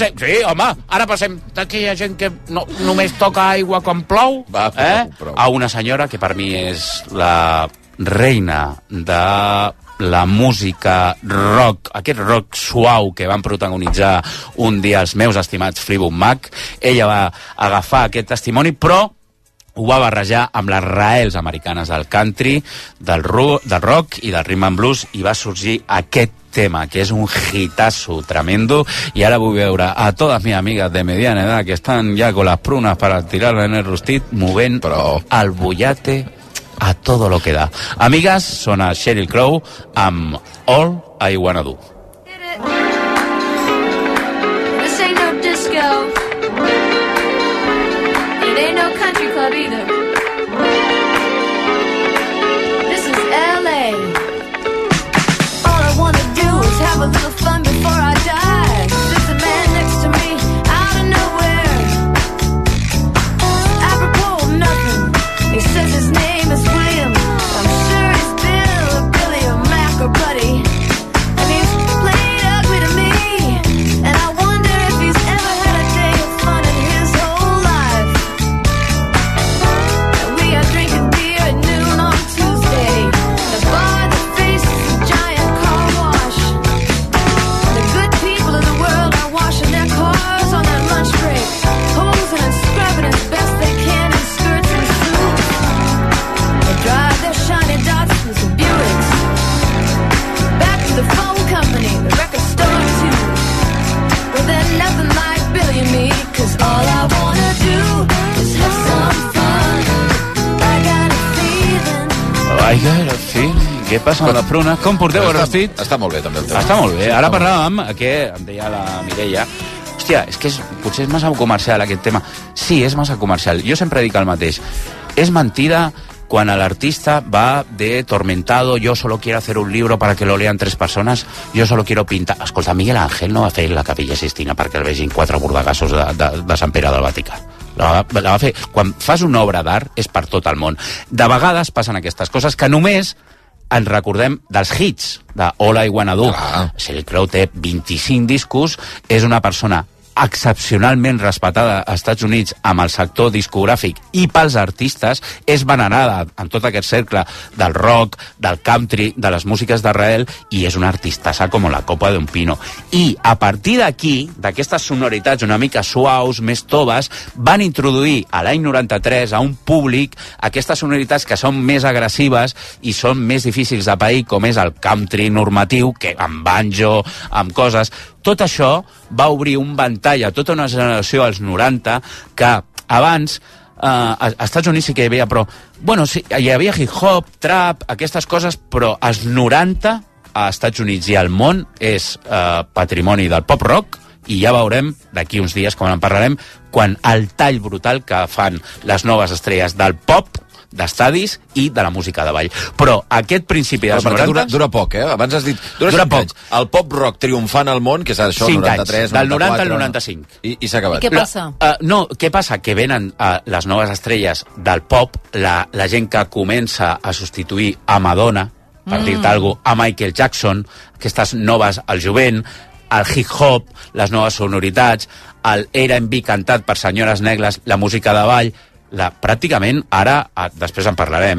Ara passem d'aquella gent que només toca aigua quan plou a una senyora que per mi és la reina de la música rock, aquest rock suau que van protagonitzar un dia els meus estimats Fleetwood Mac. Ella va agafar aquest testimoni, però ho va barrejar amb les raels americanes del country, del rock i del rhythm and blues, i va sorgir aquest tema, que és un hitazo tremendo. Y ahora voy a ver a todas mis amigas de mediana edad que están ya con las prunas para tirarla en el rustit, movent al bullate a todo lo que da. Amigas, sona Sheryl Crow amb All I Wanna Do. This ain't a country club either. This is LA. All I wanna do is have a little fun before I die. There's a man next to me out of nowhere. Apropos of nothing. He says his name is William. I'm sure he's Bill or Billy or Mac or Buddy. And he's played ugly to me. And I wonder if he's ever had a day of fun in his whole life. And we are drinking beer at noon on Tuesday. The bar that faces a giant car wash. And the good people of the world are washing their cars on their lunch break, posing and scrubbing as best they can in skirts and suits. They drive their shiny Datsuns and Buicks back to the phone company, the record store too. But they're nothing like Billy and me, 'cause all I wanna do is have some fun. I got a feeling. I got a feeling. Què passa amb la pruna? Com porteu el vestit? Està molt bé, també, el tema. Està molt bé. Ara parlàvem, que em deia la Mireia, hòstia, és que potser és massa comercial aquest tema. Sí, és massa comercial. Jo sempre dic el mateix. És mentida quan l'artista va de tormentado, yo solo quiero hacer un libro para que lo lean 3 persones, yo solo quiero pintar... Escolta, Miguel Ángel no va fer la Capella Sistina perquè el vegin 4 bordegassos de Sant Pere del Vaticà. La va fer. Quan fas una obra d'art és per tot el món. De vegades passen aquestes coses que només ens recordem dels hits de All I Wanna Do. Sheryl Crow té 25 discos, és una persona excepcionalment respetada als Estats Units amb el sector discogràfic i pels artistes, és venerada en tot aquest cercle del rock, del country, de les músiques d'arrel, i és una artistassa com la copa d'un pino. I a partir d'aquí, d'aquestes sonoritats una mica suaus, més toves, van introduir a l'any 93 a un públic aquestes sonoritats que són més agressives i són més difícils de pair, com és el country normatiu, que amb banjo, amb coses. Tot això va obrir un ventall a tota una generació als 90 que abans als Estats Units sí que hi havia, però bueno, sí, hi havia hip-hop, trap, aquestes coses, però als 90 als Estats Units i al món és patrimoni del pop-rock, i ja veurem d'aquí uns dies, quan en parlarem, quan el tall brutal que fan les noves estrelles del pop, d'estadis i de la música de ball. Però aquest principi dels 90... Dura poc, eh? Abans has dit... Dura poc. El pop-rock triomfant al món, que és això, 93, 94... Del 90 al 95. I s'ha acabat. I què passa? No, què passa? Que venen les noves estrelles del pop, la gent que comença a substituir a Madonna, per dir-te alguna cosa, a Michael Jackson, aquestes noves, el jovent, el hip-hop, les noves sonoritats, el R&B cantat per senyores negres, la música de ball... pràcticament, ara, després en parlarem,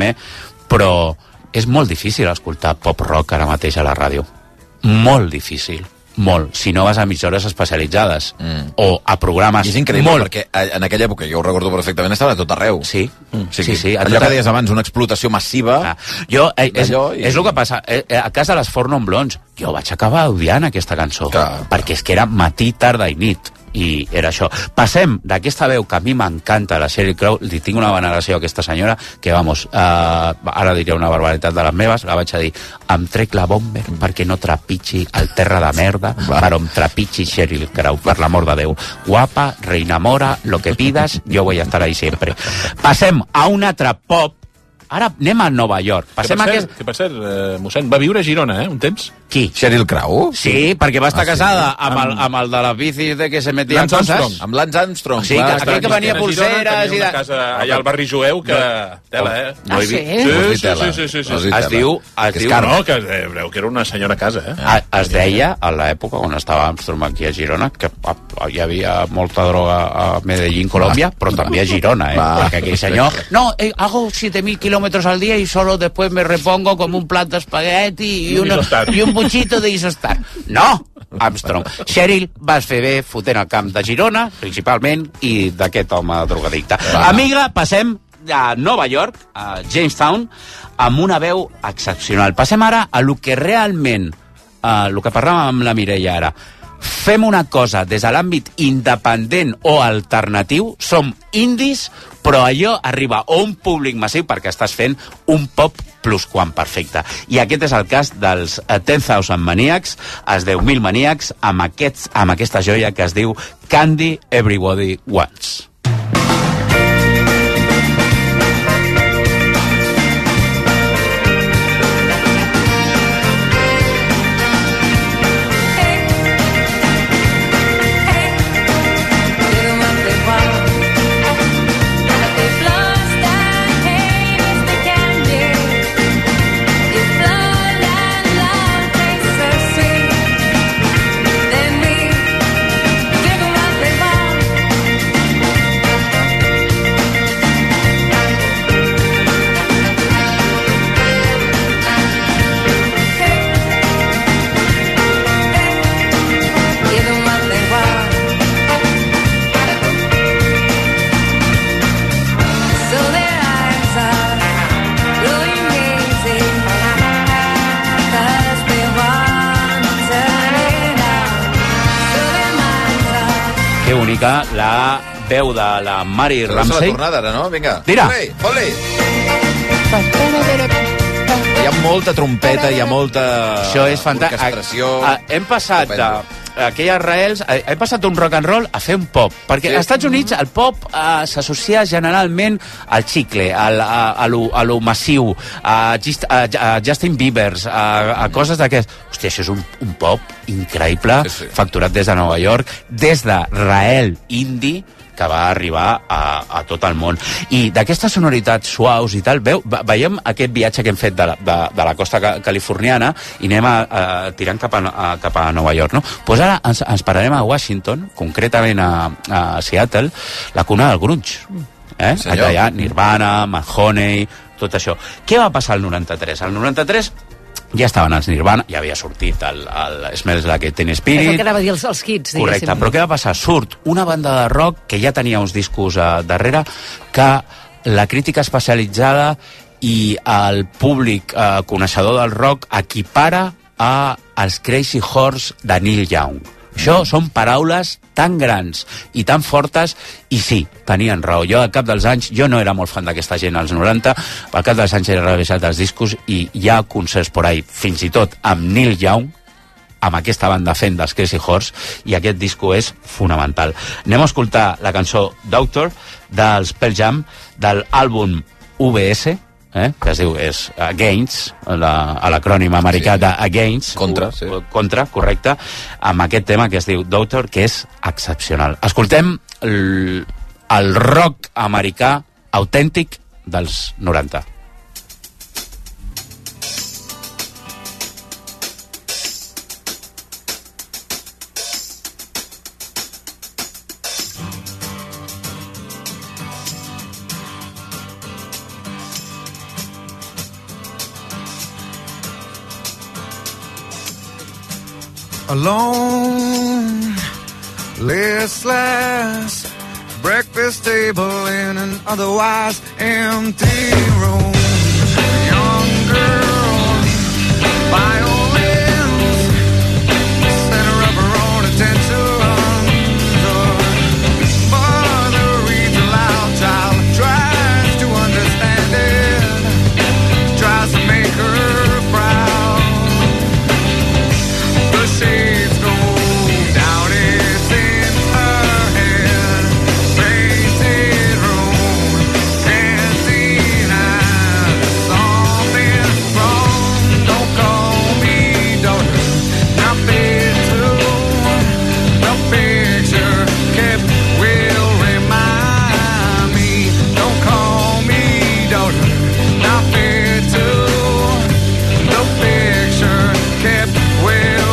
però és molt difícil escoltar pop-rock ara mateix a la ràdio. Molt difícil. Molt. Si no vas a emissores especialitzades o a programes... I és increïble, perquè en aquella època, jo ho recordo perfectament, estava a tot arreu. Sí. Allò que deies abans, una explotació massiva... És el que passa. A casa de les Four Non Blondes, jo vaig acabar odiant aquesta cançó, perquè és que era matí, tarda i nit. I era això. Passem d'aquesta veu que a mi m'encanta, la Sheryl Crow, li tinc una veneració a aquesta senyora, que vamos, ara diré una barbaritat de les meves, la vaig a dir, em trec la bomber perquè no trepitgi el terra de merda, però em trepitgi Sheryl Crow, per l'amor de Déu. Guapa, reina mora, lo que pidas, yo voy a estar ahí siempre. Passem a un altre pop. Ara anem a Nova York. Que per cert, mossèn, va viure a Girona, un temps? Qui? Sheryl Crow? Sí, perquè va estar casada amb el de les bicis de que se metia en coses. Amb Lance Armstrong. Sí, aquell que venia pulseres i... Una casa allà al barri jueu que... Tela, No he vist. Sí. Es diu... No, que era una senyora casa, Es deia, a l'època on estava Armstrong aquí a Girona, que hi havia molta droga a Medellín, Colòmbia, però també a Girona, perquè aquell senyor... No, hago 7.000 kilómetros al día y solo después me repongo como un plato de espagueti y un buchito de isostar. No, Armstrong. Sheryl vas fer bé fotent el camp de Girona, principalment, i d'aquest home drogadicte. Amiga, passem a Nova York, a Jamestown, amb una veu excepcional. Passem ara a lo que realment, el que parlàvem amb la Mireia ara, fem una cosa des de l'àmbit independent o alternatiu, som indis, però allò arriba a un públic massiu perquè estàs fent un pop plusquam perfecte. I aquest és el cas dels 10,000 Maniacs, els 10.000 Maniacs, amb aquesta joia que es diu Candy Everybody Wants. mica la veu de la Mary Però Ramsey. és la tornada, ara, no? Vinga. Tira. Fot-li. Hi ha molta trompeta, hi ha molta Això és fantàstic. orquestració. Hem passat d'aquelles raels, hem passat d'un rock and roll a fer un pop, perquè als Estats Units el pop s'associa generalment al xicle, a lo massiu, a Justin Bieber, a coses d'aquest. Hòstia, això és un pop increïble, facturat des de Nova York, des de Rael indie, que va arribar a tot el món. I d'aquestes sonoritats suaus i tal, veiem aquest viatge que hem fet de la costa californiana i anem tirant cap a Nova York, no? Doncs ara ens pararem a Washington, concretament a Seattle, la cuna del grunge. Allà hi ha Nirvana, Mahoney, tot això. Què va passar al 93? Al 93 ja estaven els Nirvana, ja havia sortit el Smells Like Teen Spirit. És el que anava a dir els hits, diguéssim. Correcte, però què va passar? Surt una banda de rock que ja tenia uns discos darrere, que la crítica especialitzada i el públic coneixedor del rock equipara als Crazy Horse de Neil Young. Això són paraules tan grans i tan fortes, i sí, tenien raó. Jo, al cap dels anys, jo no era molt fan d'aquesta gent als 90, al cap dels anys he revisat els discos i hi ha concerts por ahí, fins i tot amb Neil Young, amb aquesta banda fent dels Crazy Horse, i aquest disco és fonamental. Anem a escoltar la cançó Doctor dels Pearl Jam, de l'àlbum VS, que es diu Against, l'acrònim americà d'Against, contra, correcte, amb aquest tema que es diu Doctor, que és excepcional. Escoltem el rock americà autèntic dels 90. Alone, listless, breakfast table in an otherwise empty room. A young girl, violins, center of her own attention. The mother reads aloud, child tries to understand it, tries to make her proud. The shades go down, it's in her head. Painted room, canteen eyes, something wrong. Don't call me daughter, not been too. The picture kept will remind me. Don't call me daughter, not been too. The picture kept will.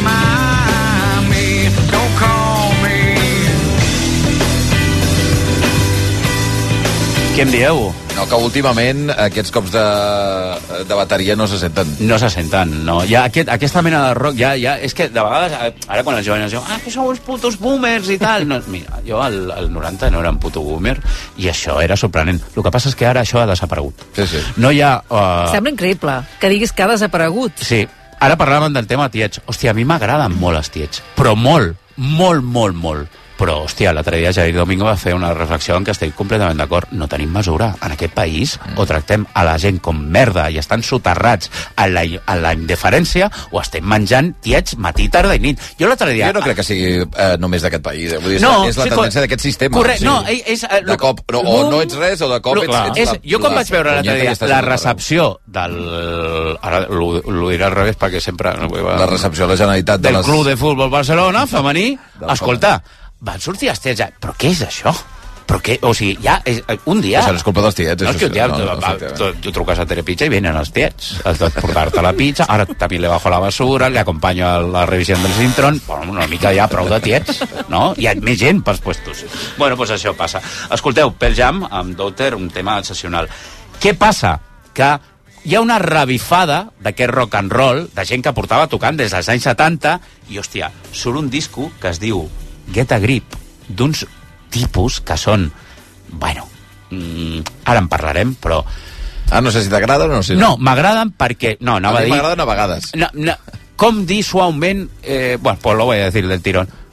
Què em dieu? No, que últimament aquests cops de bateria no se senten. No se senten, no. Ja aquesta mena de rock, és que de vegades, ara quan els joves diuen que sou uns putos boomers i tal. No, mira, jo al 90 no era un puto boomer i això era sorprenent. El que passa és que ara això ha desaparegut. Sí. No hi ha... Sembla increïble que diguis que ha desaparegut. Sí. Ara parlàvem del tema tiets. Hòstia, a mi m'agraden molt els tiets, però molt. Però, hòstia, l'altre dia Jair Domingo va fer una reflexió en què estic completament d'acord. No tenim mesura. En aquest país o tractem a la gent com merda i estan soterrats a la indiferència, o estem menjant tiets matí, tarda i nit. Jo l'altre dia... Jo no crec que sigui només d'aquest país. Vull dir, no, és la tendència d'aquest sistema. Correcte, no, de cop, o no ets res, o de cop ets jo quan vaig veure l'altre dia la recepció del... Ara ho diré al revés perquè sempre... La recepció de la Generalitat del Club de Futbol Barcelona, femení, escolta, van sortir els tiets, però què és això? Però què? O sigui, ja, un dia... Això no és culpa dels tiets. No, és que un dia tu truques a Telepizza i venen els tiets. Has de portar-te la pizza, ara també le bajo la basura, le acompanyo a la revisió del Sintron, bueno, una mica ja prou de tiets, no? Hi ha més gent pels puestos. Bueno, doncs això passa. Escolteu, Pearl Jam amb Daughter, un tema excepcional. Què passa? Que hi ha una revifada d'aquest rock and roll, de gent que portava tocant des dels anys 70, i, hòstia, surt un disco que es diu Get a Grip, d'uns tipus que són, bueno, ara en parlarem, però... no sé si t'agraden o no sé. No, m'agraden perquè... No, anava a dir... m'agraden a vegades. Com dir suaument... bueno, pues lo voy a decir del tirón.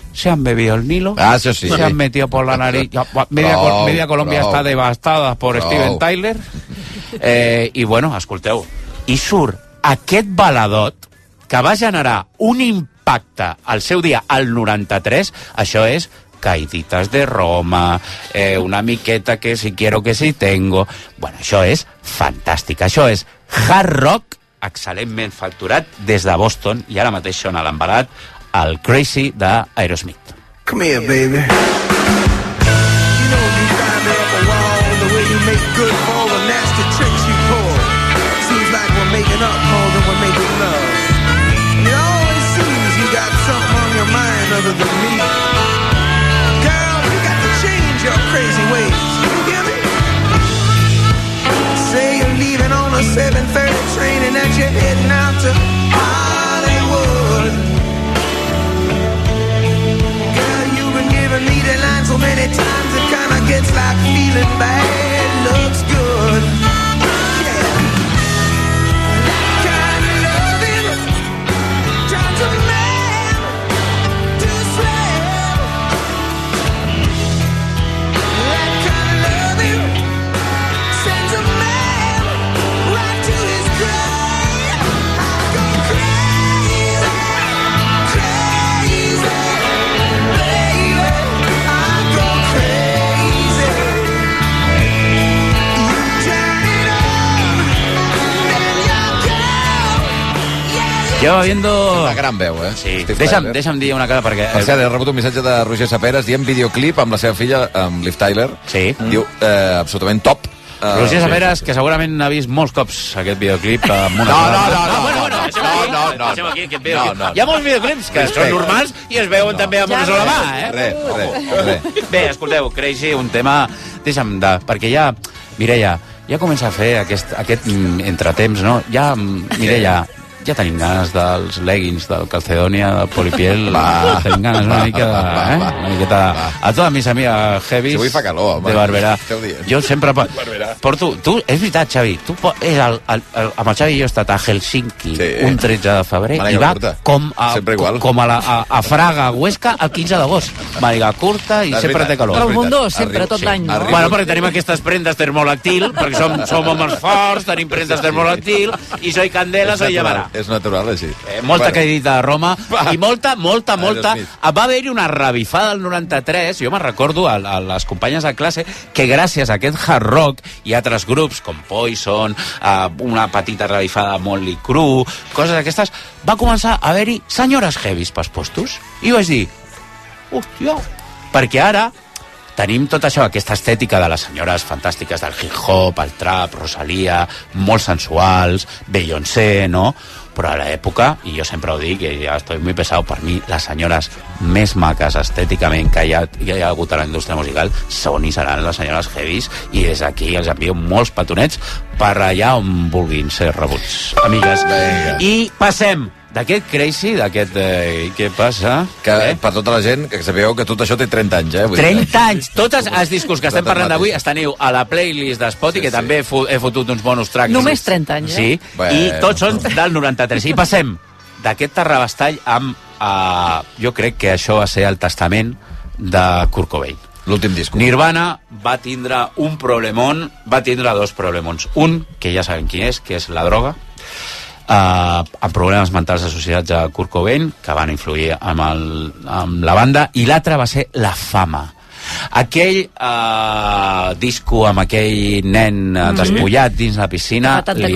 se han bebido el Nilo, eso sí. se han metido por la nariz. Media Colòmbia està devastada per Steven Tyler. I bueno, escolteu, i surt aquest baladot que va generar un impacte al seu dia, al 93, això és Caïditas de Roma, una miqueta que si quiero que si tengo... Bueno, això és fantàstic, això és hard rock excel·lentment facturat des de Boston, i ara mateix sona l'embalat el Crazy d'Aerosmith. Come here, baby. You know you find me up a wall, the way you make good for all the nasty tricks you pull. Seems like we're making up more than we're making love. And it always seems you got something on your mind other than me. Girl, you got to change your crazy ways. You hear me? Say you're leaving on a 7:30 train and that you're heading out to Hollywood. Girl, you've been giving me the line so many times it kinda gets like feeling bad looks good. Yeah. Kind of loving turns a man to slave. That kind of loving sends a man right to his grave. I go crazy, crazy, baby. I go crazy. You turn it on, then your girl, yeah. Lleva viendo... Una gran veu, Sí, Steve Tyler. deixa'm dir una cosa perquè... Per cert, he rebut un missatge de Roger Saperes dient videoclip amb la seva filla, amb Liv Tyler. Sí. Diu, absolutament top. Roger Saperes, que segurament ha vist molts cops aquest videoclip amb una... Deixem aquí aquest videoclip. Hi ha molts videoclips que són normals i es veuen també amb una sola mà, Res. Bé, escolteu, Crazy, un tema... Deixa'm de... Perquè ja... Mireia, ja comença a fer aquest entretemps, no? Ja, Mireia, ja tenim ganes dels leggings del Calcedonia, del Polipiel. Tenim ganes una mica de... Una miqueta... A totes mis amigas heavies... Si avui fa calor, home. De Barberà. Jo sempre porto... Tu, és veritat, Xavi, amb el Xavi jo he estat a Helsinki un 13 de febrer i va com a Fraga, Huesca, el 15 d'agost. Màniga curta i sempre té calor. El bundó, sempre, tot l'any. No? Bueno, perquè tenim aquestes prendes termolactil, perquè som homes forts, tenim prendes termolactil, i soy candela, soy llevarà. És natural, així. Molta caïdita de Roma, i molta. Va haver-hi una revifada del 93, jo me'n recordo a les companyes de classe, que gràcies a aquest hard rock i altres grups, com Poison, una petita revifada de Motley Crue, coses d'aquestes, va començar a haver-hi senyores heavies pels postos. I vaig dir, hòstia, perquè ara tenim tot això, aquesta estètica de les senyores fantàstiques del hip-hop, el trap, Rosalía, molt sensuals, Beyoncé, no? Però a l'època, i jo sempre ho dic, i ja estoy muy pesado, per mi les senyores més maques estèticament que hi ha hagut a la indústria musical són i seran les senyores heavies, i des d'aquí els envio molts petonets per allà on vulguin ser rebuts, amigues. I passem d'aquest Crazy, d'aquest... què passa? Que per tota la gent, que sapigueu que tot això té 30 anys, 30 anys! Tots els discos que estem parlant d'avui els teniu a la playlist de Spotify, que també he fotut uns bonus tracks. Només 30 anys, Sí, i tots són del 93. I passem d'aquest terrabastall amb... jo crec que això va ser el testament de Kurt Cobain. L'últim disc. Nirvana va tindre un problemón, va tindre dos problemons. Un, que ja sabem quin és, que és la droga, amb problemes mentals associats a Kurt Cobain, que van influir amb la banda, i l'altre va ser la fama. Aquell disco amb aquell nen despullat dins la piscina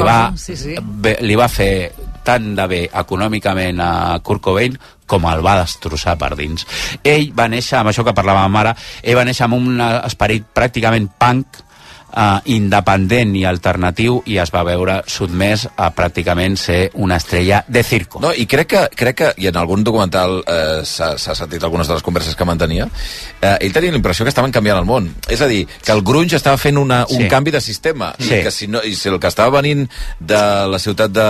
li va fer tant de bé econòmicament a Kurt Cobain com el va destrossar per dins. Ell va néixer, amb això que parlàvem ara, ell va néixer amb un esperit pràcticament punk, independent i alternatiu, i es va veure sotmès a pràcticament ser una estrella de circo. No, i crec que i en algun documental s'ha sentit algunes de les converses que mantenia, ell tenia la impressió que estaven canviant el món. És a dir, que el grunge estava fent un canvi de sistema, i que si el que estava venint de la ciutat de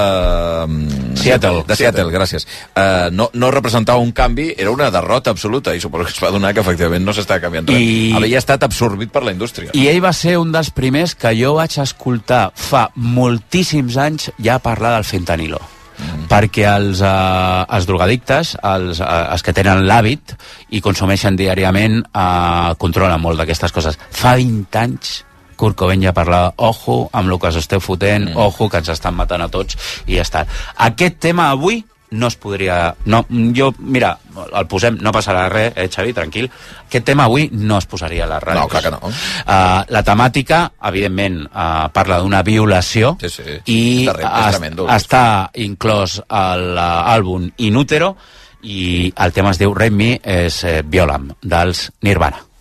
Seattle, gràcies, no representava un canvi, era una derrota absoluta, i suposo que es va donar que efectivament no s'estava canviant res. Havia estat absorbit per la indústria. I ell va ser un dels primers que jo vaig escoltar fa moltíssims anys ja parlar del fentanilo. perquè els drogadictes, els que tenen l'hàbit i consumeixen diàriament, controlen molt d'aquestes coses. Fa 20 anys Kurt Cobain ja parlava, ojo amb el que us esteu fotent, ojo que ens estan matant a tots, i ja està. Aquest tema avui no es podria... No, jo, mira, el posem, no passarà res, Xavi, tranquil. Aquest tema avui no es posaria a la ràdio. No, clar que no. La temàtica, evidentment, parla d'una violació, i està inclòs a l'àlbum In Utero, i el tema es diu Rape Me, és Violam, dels Nirvana.